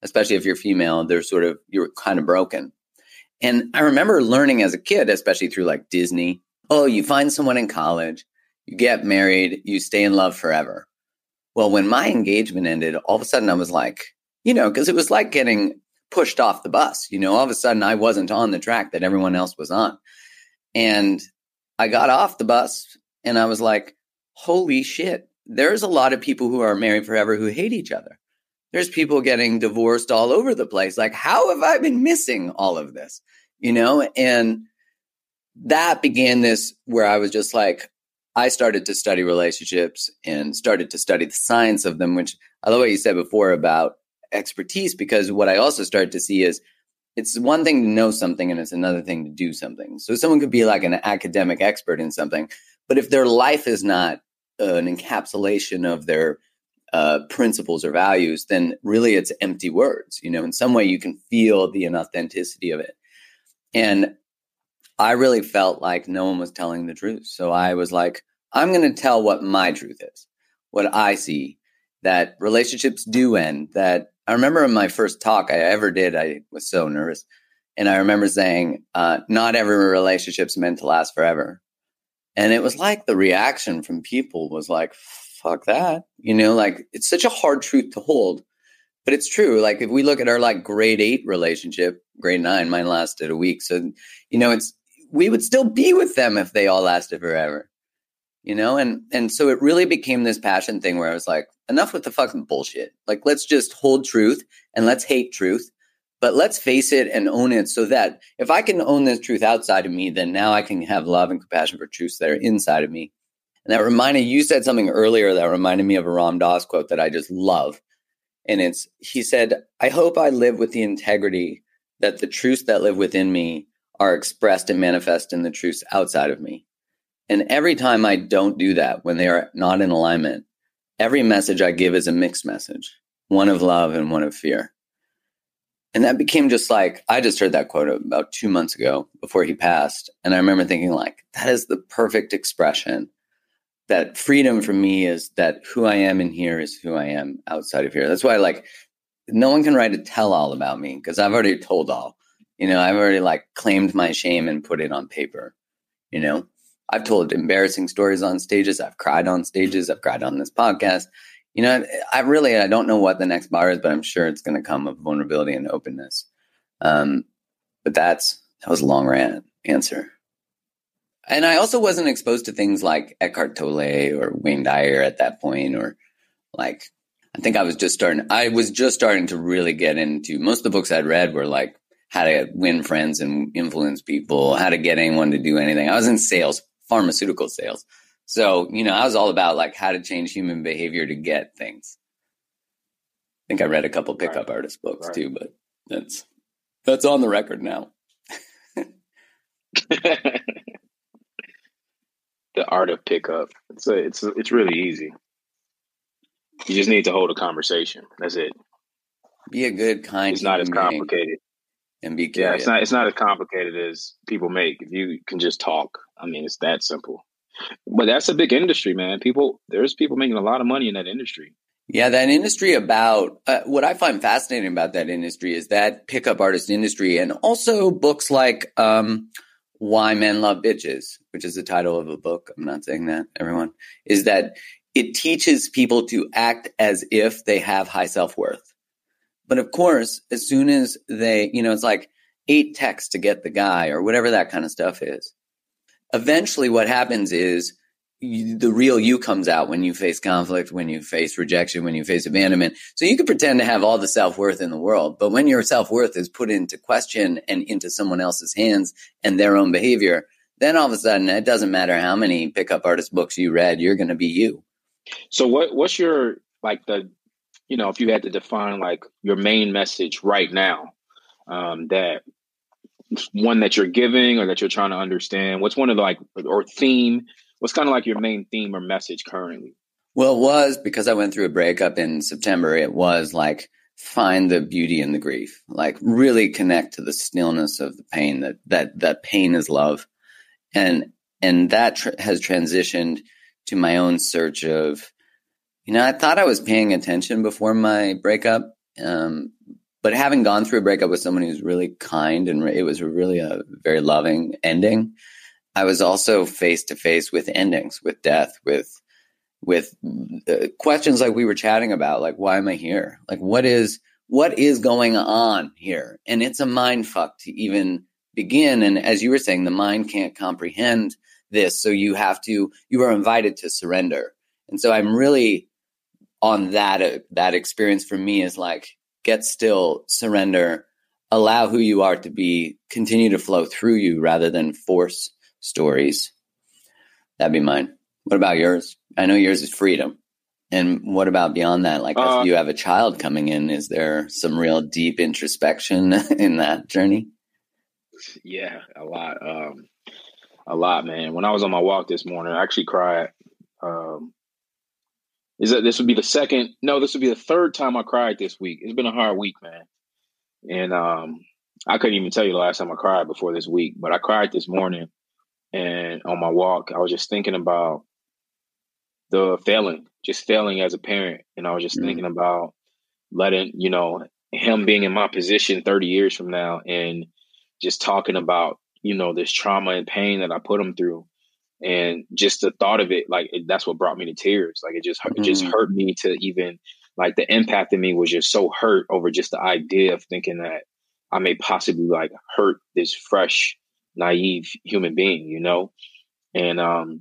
especially if you're female, you're kind of broken. And I remember learning as a kid, especially through like Disney, oh, you find someone in college, you get married, you stay in love forever. Well, when my engagement ended, all of a sudden I was like, because it was like getting pushed off the bus, all of a sudden I wasn't on the track that everyone else was on. And I got off the bus and I was like, holy shit, there's a lot of people who are married forever who hate each other. There's people getting divorced all over the place. Like, how have I been missing all of this? And that began this where I was just like, I started to study relationships and started to study the science of them, which I love what you said before about expertise, because what I also started to see is it's one thing to know something and it's another thing to do something. So someone could be like an academic expert in something, but if their life is not an encapsulation of their principles or values, then really it's empty words. In some way you can feel the inauthenticity of it. And I really felt like no one was telling the truth. So I was like, I'm going to tell what my truth is, what I see, that relationships do end. That I remember in my first talk I ever did, I was so nervous. And I remember saying, not every relationship's meant to last forever. And it was like the reaction from people was like, fuck that. Like it's such a hard truth to hold. But it's true. Like if we look at our like grade 8 relationship, grade 9, mine lasted a week. So, we would still be with them if they all lasted forever, and so it really became this passion thing where I was like, enough with the fucking bullshit. Like, let's just hold truth and let's hate truth, but let's face it and own it so that if I can own this truth outside of me, then now I can have love and compassion for truths that are inside of me. And that reminded, you said something earlier that reminded me of a Ram Dass quote that I just love. And he said, I hope I live with the integrity that the truths that live within me are expressed and manifest in the truths outside of me. And every time I don't do that, when they are not in alignment, every message I give is a mixed message, one of love and one of fear. And that became just like, I just heard that quote about 2 months ago before he passed. And I remember thinking like, that is the perfect expression. That freedom for me is that who I am in here is who I am outside of here. That's why like no one can write a tell all about me because I've already told all. I've already like claimed my shame and put it on paper. I've told embarrassing stories on stages. I've cried on stages. I've cried on this podcast. I don't know what the next bar is, but I'm sure it's going to come with vulnerability and openness. But that was a long rant answer. And I also wasn't exposed to things like Eckhart Tolle or Wayne Dyer at that point, or like, I think I was just starting to really get into, most of the books I'd read were like how to win friends and influence people, how to get anyone to do anything. I was in sales, pharmaceutical sales. So, I was all about like how to change human behavior to get things. I think I read a couple pickup artist books too, but that's on the record now. The art of pickup. It's really easy. You just need to hold a conversation. That's it. Be a good, kind. It's not as complicated. And be curious. Yeah, it's not as complicated as people make. If you can just talk, it's that simple. But that's a big industry, man. There's people making a lot of money in that industry. Yeah, that industry what I find fascinating about that industry is that pickup artist industry, and also books like Why Men Love Bitches, which is the title of a book. I'm not saying that, everyone, is that it teaches people to act as if they have high self-worth. But of course, as soon as they, it's like 8 texts to get the guy or whatever that kind of stuff is. Eventually what happens is the real you comes out when you face conflict, when you face rejection, when you face abandonment. So you can pretend to have all the self-worth in the world, but when your self-worth is put into question and into someone else's hands and their own behavior, then all of a sudden it doesn't matter how many pickup artist books you read, you're going to be you. So what's your, like if you had to define like your main message right now, that one that you're giving or that you're trying to understand, what's one of or theme, what's kind of like your main theme or message currently? Well, it was, because I went through a breakup in September, it was like, find the beauty in the grief, like really connect to the stillness of the pain, that pain is love. And that has transitioned to my own search of, I thought I was paying attention before my breakup. But having gone through a breakup with someone who's really kind and it was really a very loving ending, I was also face to face with endings, with death, with questions like we were chatting about, like, why am I here? Like, what is going on here? And it's a mind fuck to even begin. And as you were saying, the mind can't comprehend this. So you are invited to surrender. And so I'm really on that experience for me is like, get still, surrender, allow who you are to be, continue to flow through you rather than force stories. That'd be mine. What about yours? I know yours is freedom. And what about beyond that? Like, if you have a child coming in, is there some real deep introspection in that journey? Yeah, a lot, man. When I was on my walk this morning, I actually cried. This would be the third time I cried this week. It's been a hard week, man. And I couldn't even tell you the last time I cried before this week, but I cried this morning. And on my walk, I was just thinking about failing as a parent. And I was just thinking about letting, him being in my position 30 years from now and just talking about, this trauma and pain that I put him through. And just the thought of it, like, that's what brought me to tears. Like, it just hurt me to even, like, the impact in me was just so hurt over just the idea of thinking that I may possibly, like, hurt this fresh, naive human being, And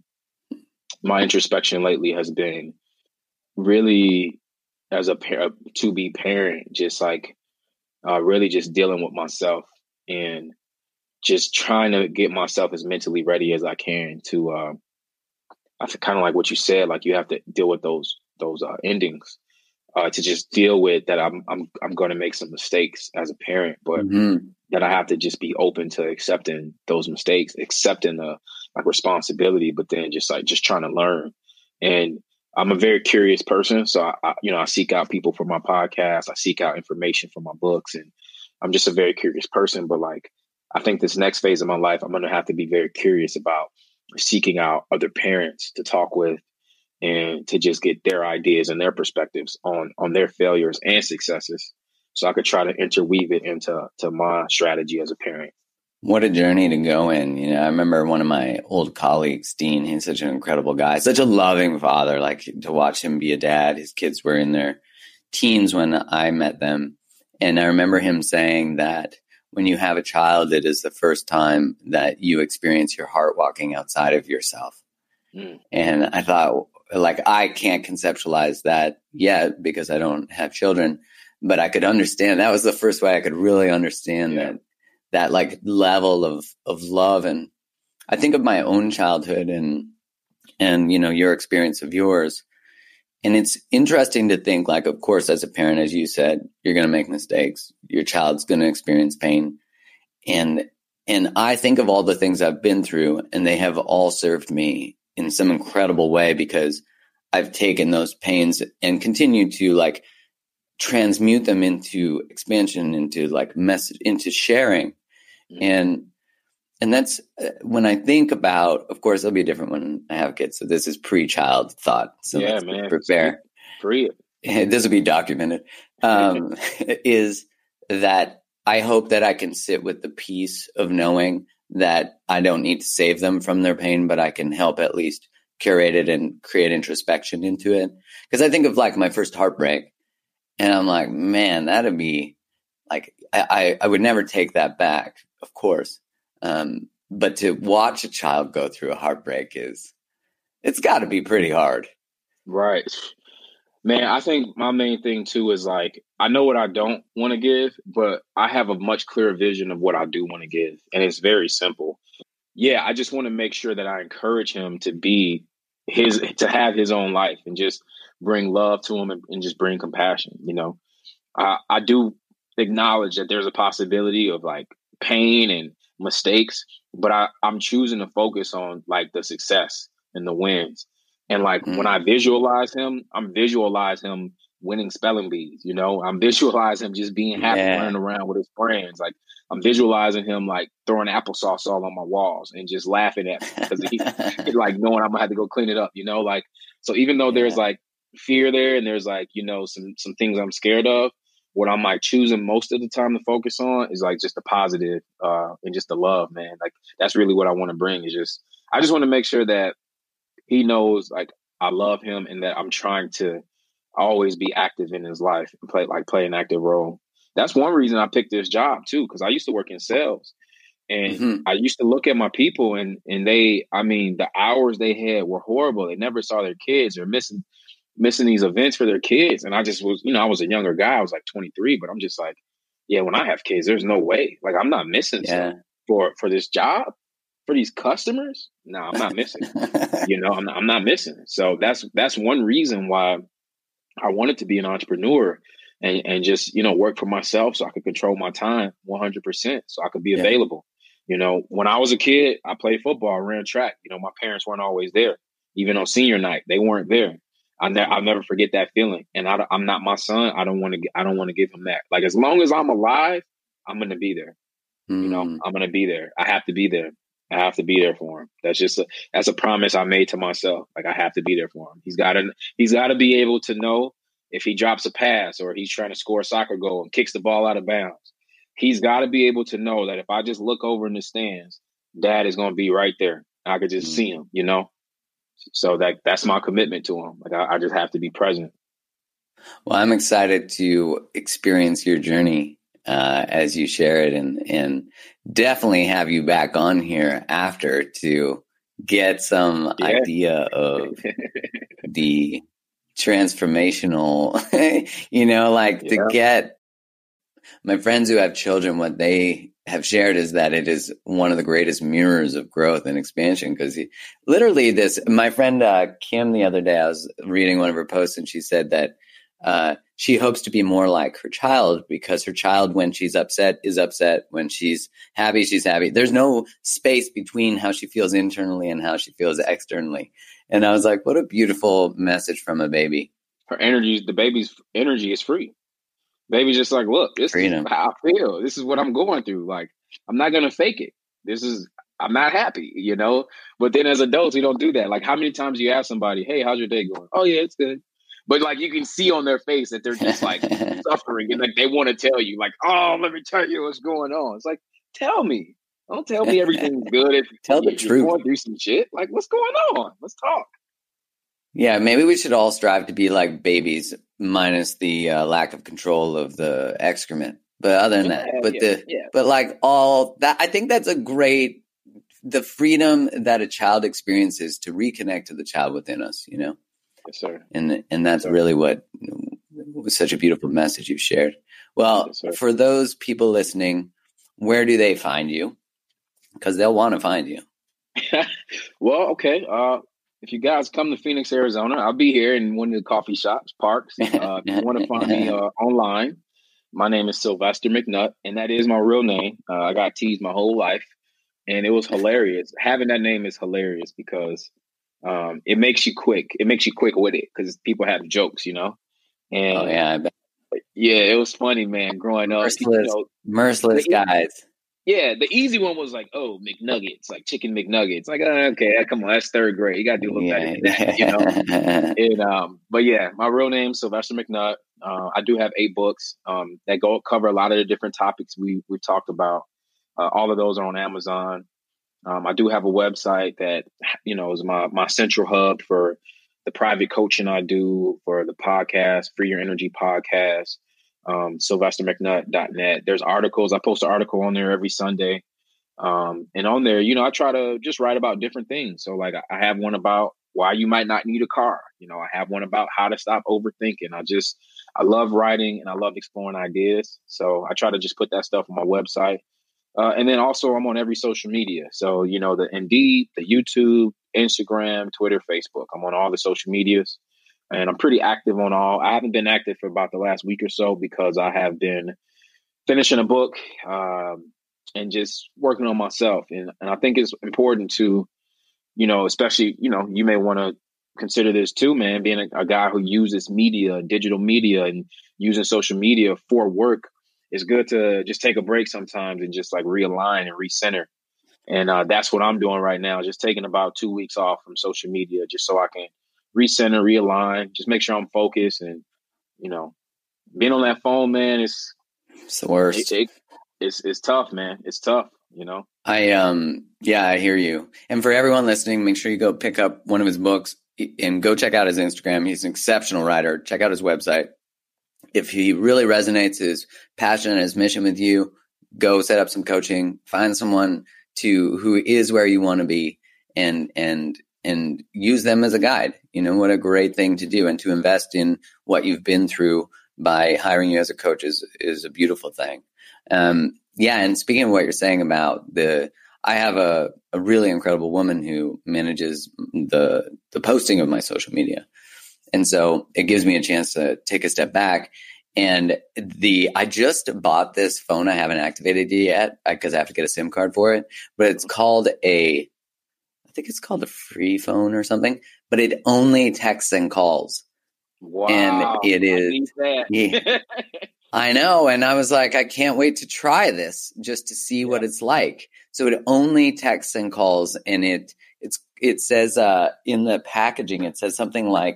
my introspection lately has been really, as a to-be parent, just like really just dealing with myself and just trying to get myself as mentally ready as I can to, I feel kind of like what you said, like you have to deal with those endings, to just deal with that. I'm going to make some mistakes as a parent, but that I have to just be open to accepting those mistakes, accepting the like responsibility, but then just trying to learn. And I'm a very curious person. So I seek out people for my podcast. I seek out information for my books, and I'm just a very curious person. But like, I think this next phase of my life, I'm going to have to be very curious about seeking out other parents to talk with and to just get their ideas and their perspectives on their failures and successes, so I could try to interweave it into my strategy as a parent. What a journey to go in. I remember one of my old colleagues, Dean, he's such an incredible guy, such a loving father, like to watch him be a dad. His kids were in their teens when I met them. And I remember him saying that when you have a child, it is the first time that you experience your heart walking outside of yourself. And I thought, like, I can't conceptualize that yet because I don't have children, but I could understand. That was the first way I could really understand that like level of love. And I think of my own childhood and your experience of yours. And it's interesting to think, like, of course, as a parent, as you said, you're going to make mistakes. Your child's going to experience pain. And I think of all the things I've been through, and they have all served me in some incredible way because I've taken those pains and continue to like transmute them into expansion, into like message, into sharing. And that's when I think about, of course, it'll be different when I have kids. So this is pre-child thought. So yeah, man, prepare. This will be documented. Is that I hope that I can sit with the peace of knowing that I don't need to save them from their pain, but I can help at least curate it and create introspection into it. Because I think of like my first heartbreak, and I'm like, man, that'd be like, I would never take that back, of course. But to watch a child go through a heartbreak it's got to be pretty hard. Right. Man, I think my main thing too is like, I know what I don't want to give, but I have a much clearer vision of what I do want to give. And it's very simple. Yeah, I just want to make sure that I encourage him to have his own life and just bring love to him and just bring compassion. I do acknowledge that there's a possibility of like pain and mistakes, but I'm choosing to focus on like the success and the wins. And like when I visualize him, I'm visualizing him winning spelling bees. I'm visualizing him just being happy running around with his friends. Like I'm visualizing him like throwing applesauce all on my walls and just laughing at me because he's like knowing I'm gonna have to go clean it up. Like, so even though there's like fear there and there's like, some things I'm scared of, what I'm like choosing most of the time to focus on is like just the positive, and just the love, man. Like that's really what I want to bring is just, I just want to make sure that he knows like I love him and that I'm trying to always be active in his life and play an active role. That's one reason I picked this job too, because I used to work in sales and Mm-hmm. I used to look at my people and they, I mean, the hours they had were horrible. They never saw their kids or missing these events for their kids. And I just was, I was a younger guy. I was like 23, but I'm just like, yeah, when I have kids, there's no way. Like I'm not missing Yeah. stuff for this job, for these customers. No, I'm not missing. I'm not missing. So that's one reason why I wanted to be an entrepreneur and just, work for myself so I could control my time 100%, so I could be Yeah. available. When I was a kid, I played football, ran track. My parents weren't always there. Even on senior night, they weren't there. I'll never forget that feeling. And I'm not my son. I don't want to give him that. Like, as long as I'm alive, I'm going to be there. Mm. I'm going to be there. I have to be there. I have to be there for him. That's a promise I made to myself. Like, I have to be there for him. He's got to be able to know if he drops a pass or he's trying to score a soccer goal and kicks the ball out of bounds. He's got to be able to know that if I just look over in the stands, Dad is going to be right there. I could just see him, So that's my commitment to him. Like, I just have to be present. Well, I'm excited to experience your journey as you share it, and definitely have you back on here after to get some idea of the transformational, to get my friends who have children, what they have shared is that it is one of the greatest mirrors of growth and expansion. Because literally my friend Kim, the other day, I was reading one of her posts and she said that she hopes to be more like her child, because her child, when she's upset, is upset. When she's happy, she's happy. There's no space between how she feels internally and how she feels externally. And I was like, what a beautiful message from a baby. The baby's energy is free. Baby's just like, look, this Freedom. Is how I feel. This is what I'm going through. Like, I'm not going to fake it. I'm not happy, But then as adults, we don't do that. Like, how many times you ask somebody, hey, how's your day going? Oh, yeah, it's good. But like, you can see on their face that they're just like suffering, and like they want to tell you, like, oh, let me tell you what's going on. It's like, tell me. Don't tell me everything's good. Tell the truth. You're going through some shit. Like, what's going on? Let's talk. Yeah, maybe we should all strive to be like babies, minus the lack of control of the excrement. But other than that, but like all that, I think that's the freedom that a child experiences to reconnect to the child within us, Yes, sir. And that's really what was such a beautiful message you've shared. Well, for those people listening, where do they find you? Because they'll want to find you. Well, okay. If you guys come to Phoenix, Arizona, I'll be here in one of the coffee shops, parks. If you want to find me online, my name is Sylvester McNutt, and that is my real name. I got teased my whole life, and it was hilarious. Having that name is hilarious because it makes you quick. It makes you quick with it because people have jokes, And I bet. Yeah, it was funny, man. Growing up, merciless guys. Yeah, the easy one was like, oh, McNuggets, like chicken McNuggets. Like, okay, come on, that's third grade. You got to do a little better than that, And, but yeah, my real name, Sylvester McNutt. I do have 8 books that cover a lot of the different topics we've talked about. All of those are on Amazon. I do have a website that, is my central hub for the private coaching I do, for the podcast, Free Your Energy podcast. SylvesterMcNutt.net. There's articles. I post an article on there every Sunday. And on there, I try to just write about different things. So like I have one about why you might not need a car. I have one about how to stop overthinking. I love writing and I love exploring ideas. So I try to just put that stuff on my website. And then also I'm on every social media. So, the Indeed, the YouTube, Instagram, Twitter, Facebook. I'm on all the social medias. And I'm pretty active on all. I haven't been active for about the last week or so because I have been finishing a book and just working on myself. And I think it's important to, especially, you may want to consider this too, man, being a guy who uses media, digital media, and using social media for work. It's good to just take a break sometimes and just like realign and recenter. And that's what I'm doing right now. Just taking about 2 weeks off from social media just so I can recenter, realign, just make sure I'm focused and, being on that phone, man, It's the worst. It's tough, man. It's tough, you know. I hear you. And for everyone listening, make sure you go pick up one of his books and go check out his Instagram. He's an exceptional writer. Check out his website. If he really resonates his passion and his mission with you, go set up some coaching, find someone who is where you want to be, and use them as a guide. You know, what a great thing to do, and to invest in what you've been through by hiring you as a coach is a beautiful thing. And speaking of what you're saying about I have a really incredible woman who manages the posting of my social media. And so it gives me a chance to take a step back. And I just bought this phone. I haven't activated it yet because I have to get a SIM card for it, but it's called I think it's called a free phone or something, but it only texts and calls. Wow. And it is, I need that. Yeah, I know. And I was like, I can't wait to try this just to see what it's like. So it only texts and calls, and it says, in the packaging, it says something like,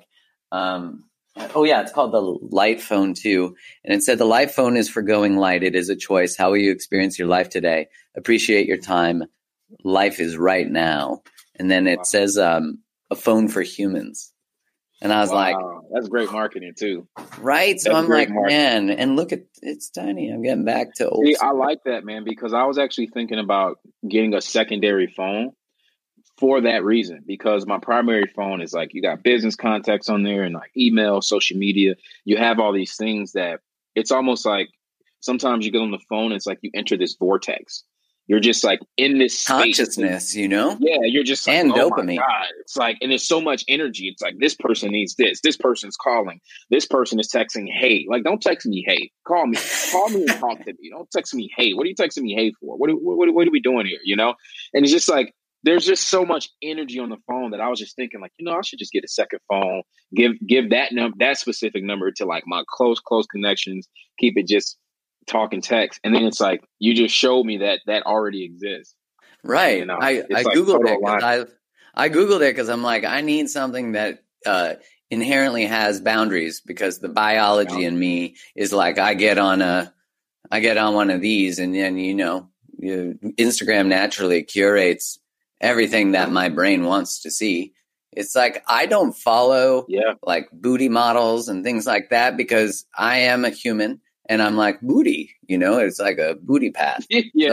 it's called the Light Phone 2. And it said, the Light Phone is for going light. It is a choice. How will you experience your life today? Appreciate your time. Life is right now. And then it says, a phone for humans. And I was like, that's great marketing too. Right. So I'm like, man, and look it's tiny. I'm getting back to old. I like that, man, because I was actually thinking about getting a secondary phone for that reason, because my primary phone is like, you got business contacts on there and like email, social media. You have all these things that it's almost like sometimes you get on the phone, it's like you enter this vortex. You're just like in this consciousness, you know? Yeah, you're just like, and oh dopamine. My God. It's like, and there's so much energy. It's like, this person needs this person's calling, this person is texting, hey. Like, don't text me, hey. Call me and talk to me. Don't text me, hey. What are you texting me, hey, for? What are we doing here, you know? And it's just like, there's just so much energy on the phone that I was just thinking, like, you know, I should just get a second phone, give that specific number to like my close connections, keep it just talk and text. And then it's like, you just showed me that already exists. Right. You know, I Googled it. I Googled it because I'm like, I need something that inherently has boundaries, because the biology in me is like, I get on one of these, and then, you know, Instagram naturally curates everything that my brain wants to see. It's like, I don't follow like booty models and things like that, because I am a human. And I'm like, booty, you know, it's like a booty path. So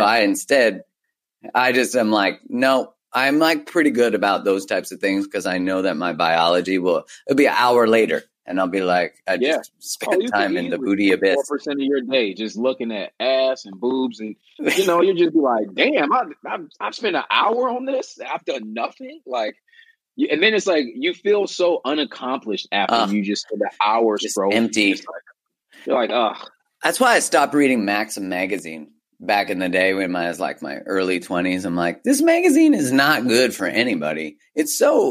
I'm like, no, I'm like pretty good about those types of things, because I know that my biology it'll be an hour later and I'll be like, I just spent time in the booty abyss. 4% of your day just looking at ass and boobs, and you know, you just be like, damn, I've spent an hour on this. I've done nothing. Like, and then it's like, you feel so unaccomplished after you just spend an hour scrolling. Empty. You're like, ugh. That's why I stopped reading Maxim magazine back in the day when I was like my early 20s. I'm like, this magazine is not good for anybody. It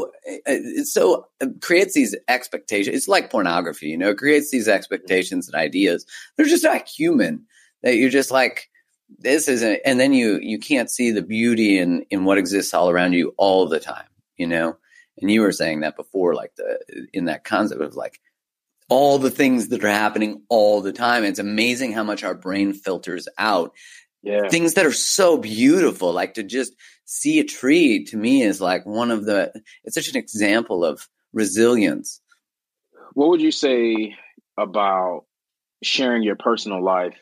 creates these expectations. It's like pornography, you know, it creates these expectations and ideas. They're just not human, that you're just like, this isn't, and then you can't see the beauty in what exists all around you all the time, you know? And you were saying that before, like in that concept of like, all the things that are happening all the time. It's amazing how much our brain filters out things that are so beautiful. Like, to just see a tree, to me, is like it's such an example of resilience. What would you say about sharing your personal life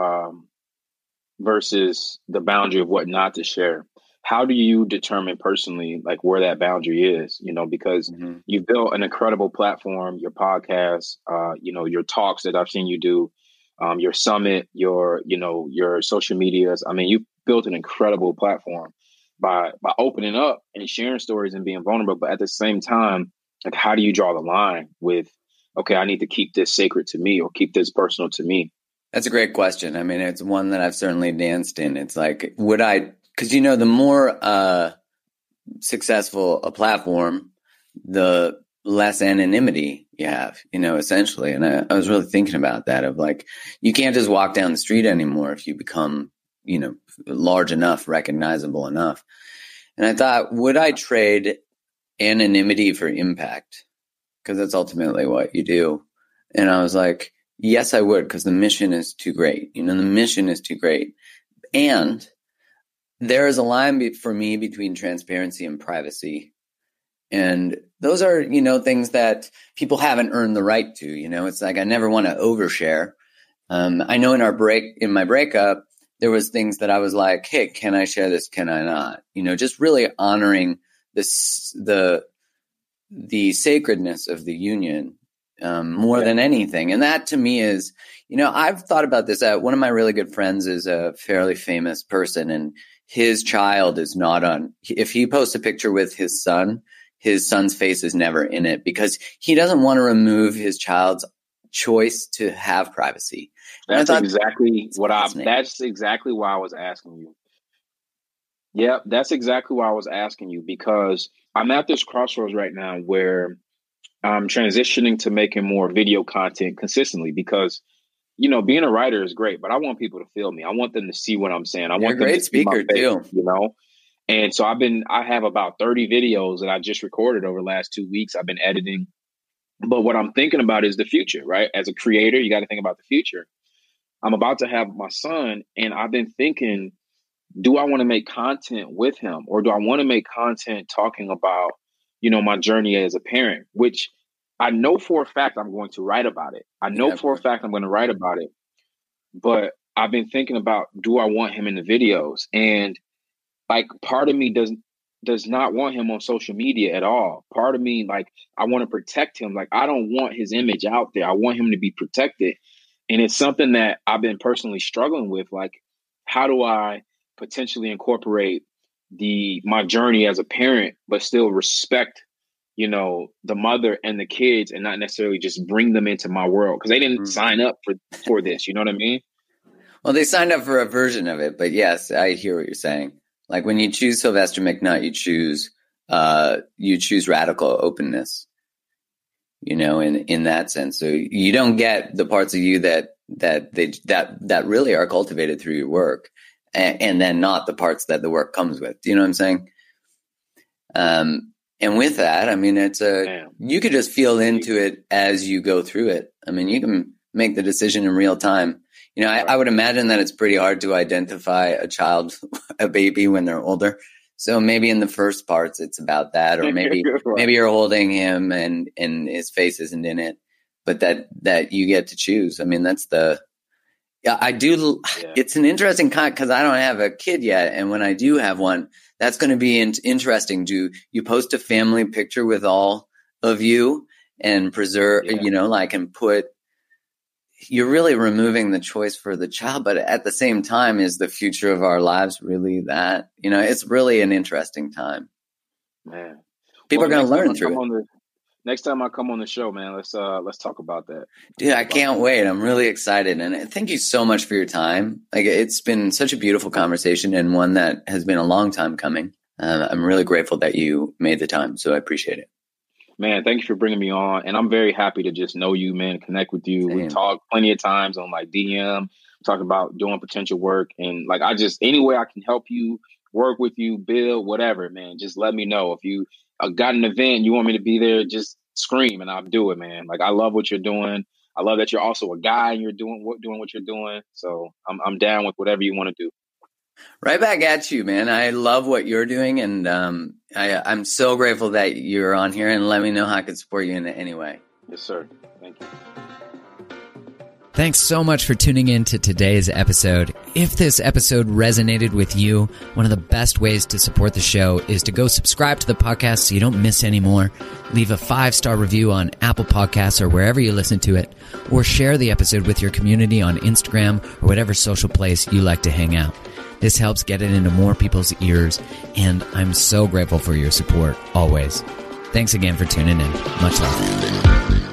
versus the boundary of what not to share? How do you determine personally, like, where that boundary is, you know, because you've built an incredible platform, your podcast, you know, your talks that I've seen you do, your summit, your social medias. I mean, you built an incredible platform by opening up and sharing stories and being vulnerable. But at the same time, like, how do you draw the line with, okay, I need to keep this sacred to me or keep this personal to me? That's a great question. I mean, it's one that I've certainly danced in. It's like, because, you know, the more successful a platform, the less anonymity you have, you know, essentially. And I was really thinking about that, of like, you can't just walk down the street anymore if you become, you know, large enough, recognizable enough. And I thought, would I trade anonymity for impact? Because that's ultimately what you do. And I was like, Yes, I would, because the mission is too great. The mission is too great. And there is a line for me between transparency and privacy. And those are, things that people haven't earned the right to. It's like I never want to overshare. I know in my breakup, there was things that I was like, hey, can I share this? Can I not? Just really honoring the sacredness of the union more than anything. And that to me is, I've thought about this. One of my really good friends is a fairly famous person, and his child is not on. If he posts a picture with his son's face is never in it because he doesn't want to remove his child's choice to have privacy. That's exactly why I was asking you. Yeah, that's exactly why I was asking you, because I'm at this crossroads right now where I'm transitioning to making more video content consistently because, being a writer is great, but I want people to feel me. I want them to see what I'm saying. You're a great speaker too. And so I have about 30 videos that I just recorded over the last 2 weeks. I've been editing. But what I'm thinking about is the future, right? As a creator, you got to think about the future. I'm about to have my son, and I've been thinking, do I want to make content with him, or do I want to make content talking about, my journey as a parent, which I know for a fact I'm going to write about it. I know for a fact I'm going to write about it. But I've been thinking about, do I want him in the videos? And like part of me does not want him on social media at all. Part of me, like, I want to protect him. Like, I don't want his image out there. I want him to be protected. And it's something that I've been personally struggling with. Like, how do I potentially incorporate my journey as a parent, but still respect, the mother and the kids, and not necessarily just bring them into my world because they didn't sign up for this. You know what I mean? Well, they signed up for a version of it, but yes, I hear what you're saying. Like when you choose Sylvester McNutt, you choose radical openness, in that sense. So you don't get the parts of you that really are cultivated through your work, and then not the parts that the work comes with. Do you know what I'm saying? And with that, I mean, you could just feel into it as you go through it. I mean, you can make the decision in real time. I would imagine that it's pretty hard to identify a baby when they're older. So maybe in the first parts, it's about that, or maybe you're holding him and his face isn't in it, but that you get to choose. I mean, it's an interesting kind because I don't have a kid yet. And when I do have one, that's going to be interesting. Do you post a family picture with all of you and preserve, and put, you're really removing the choice for the child, but at the same time, is the future of our lives really that? It's really an interesting time. Man, people are going to learn through it. Next time I come on the show, man, let's talk about that. Dude, I can't wait. I'm really excited, and thank you so much for your time. Like, it's been such a beautiful conversation and one that has been a long time coming. I'm really grateful that you made the time, so I appreciate it. Man, thank you for bringing me on. And I'm very happy to just know you, man, connect with you. Same. We talk plenty of times on like DM, talking about doing potential work. And like, any way I can help you, work with you, build, whatever, man, just let me know. If you got an event, you want me to be there, just scream and I'll do it, man. Like, I love what you're doing. I love that you're also a guy and you're doing what you're doing. So I'm down with whatever you want to do. Right back at you, man. I love what you're doing, and I'm so grateful that you're on here, and let me know how I can support you in any way. Yes, sir. Thank you. Thanks so much for tuning in to today's episode. If this episode resonated with you, one of the best ways to support the show is to go subscribe to the podcast so you don't miss any more. Leave a 5-star review on Apple Podcasts or wherever you listen to it, or share the episode with your community on Instagram or whatever social place you like to hang out. This helps get it into more people's ears, and I'm so grateful for your support always. Thanks again for tuning in. Much love.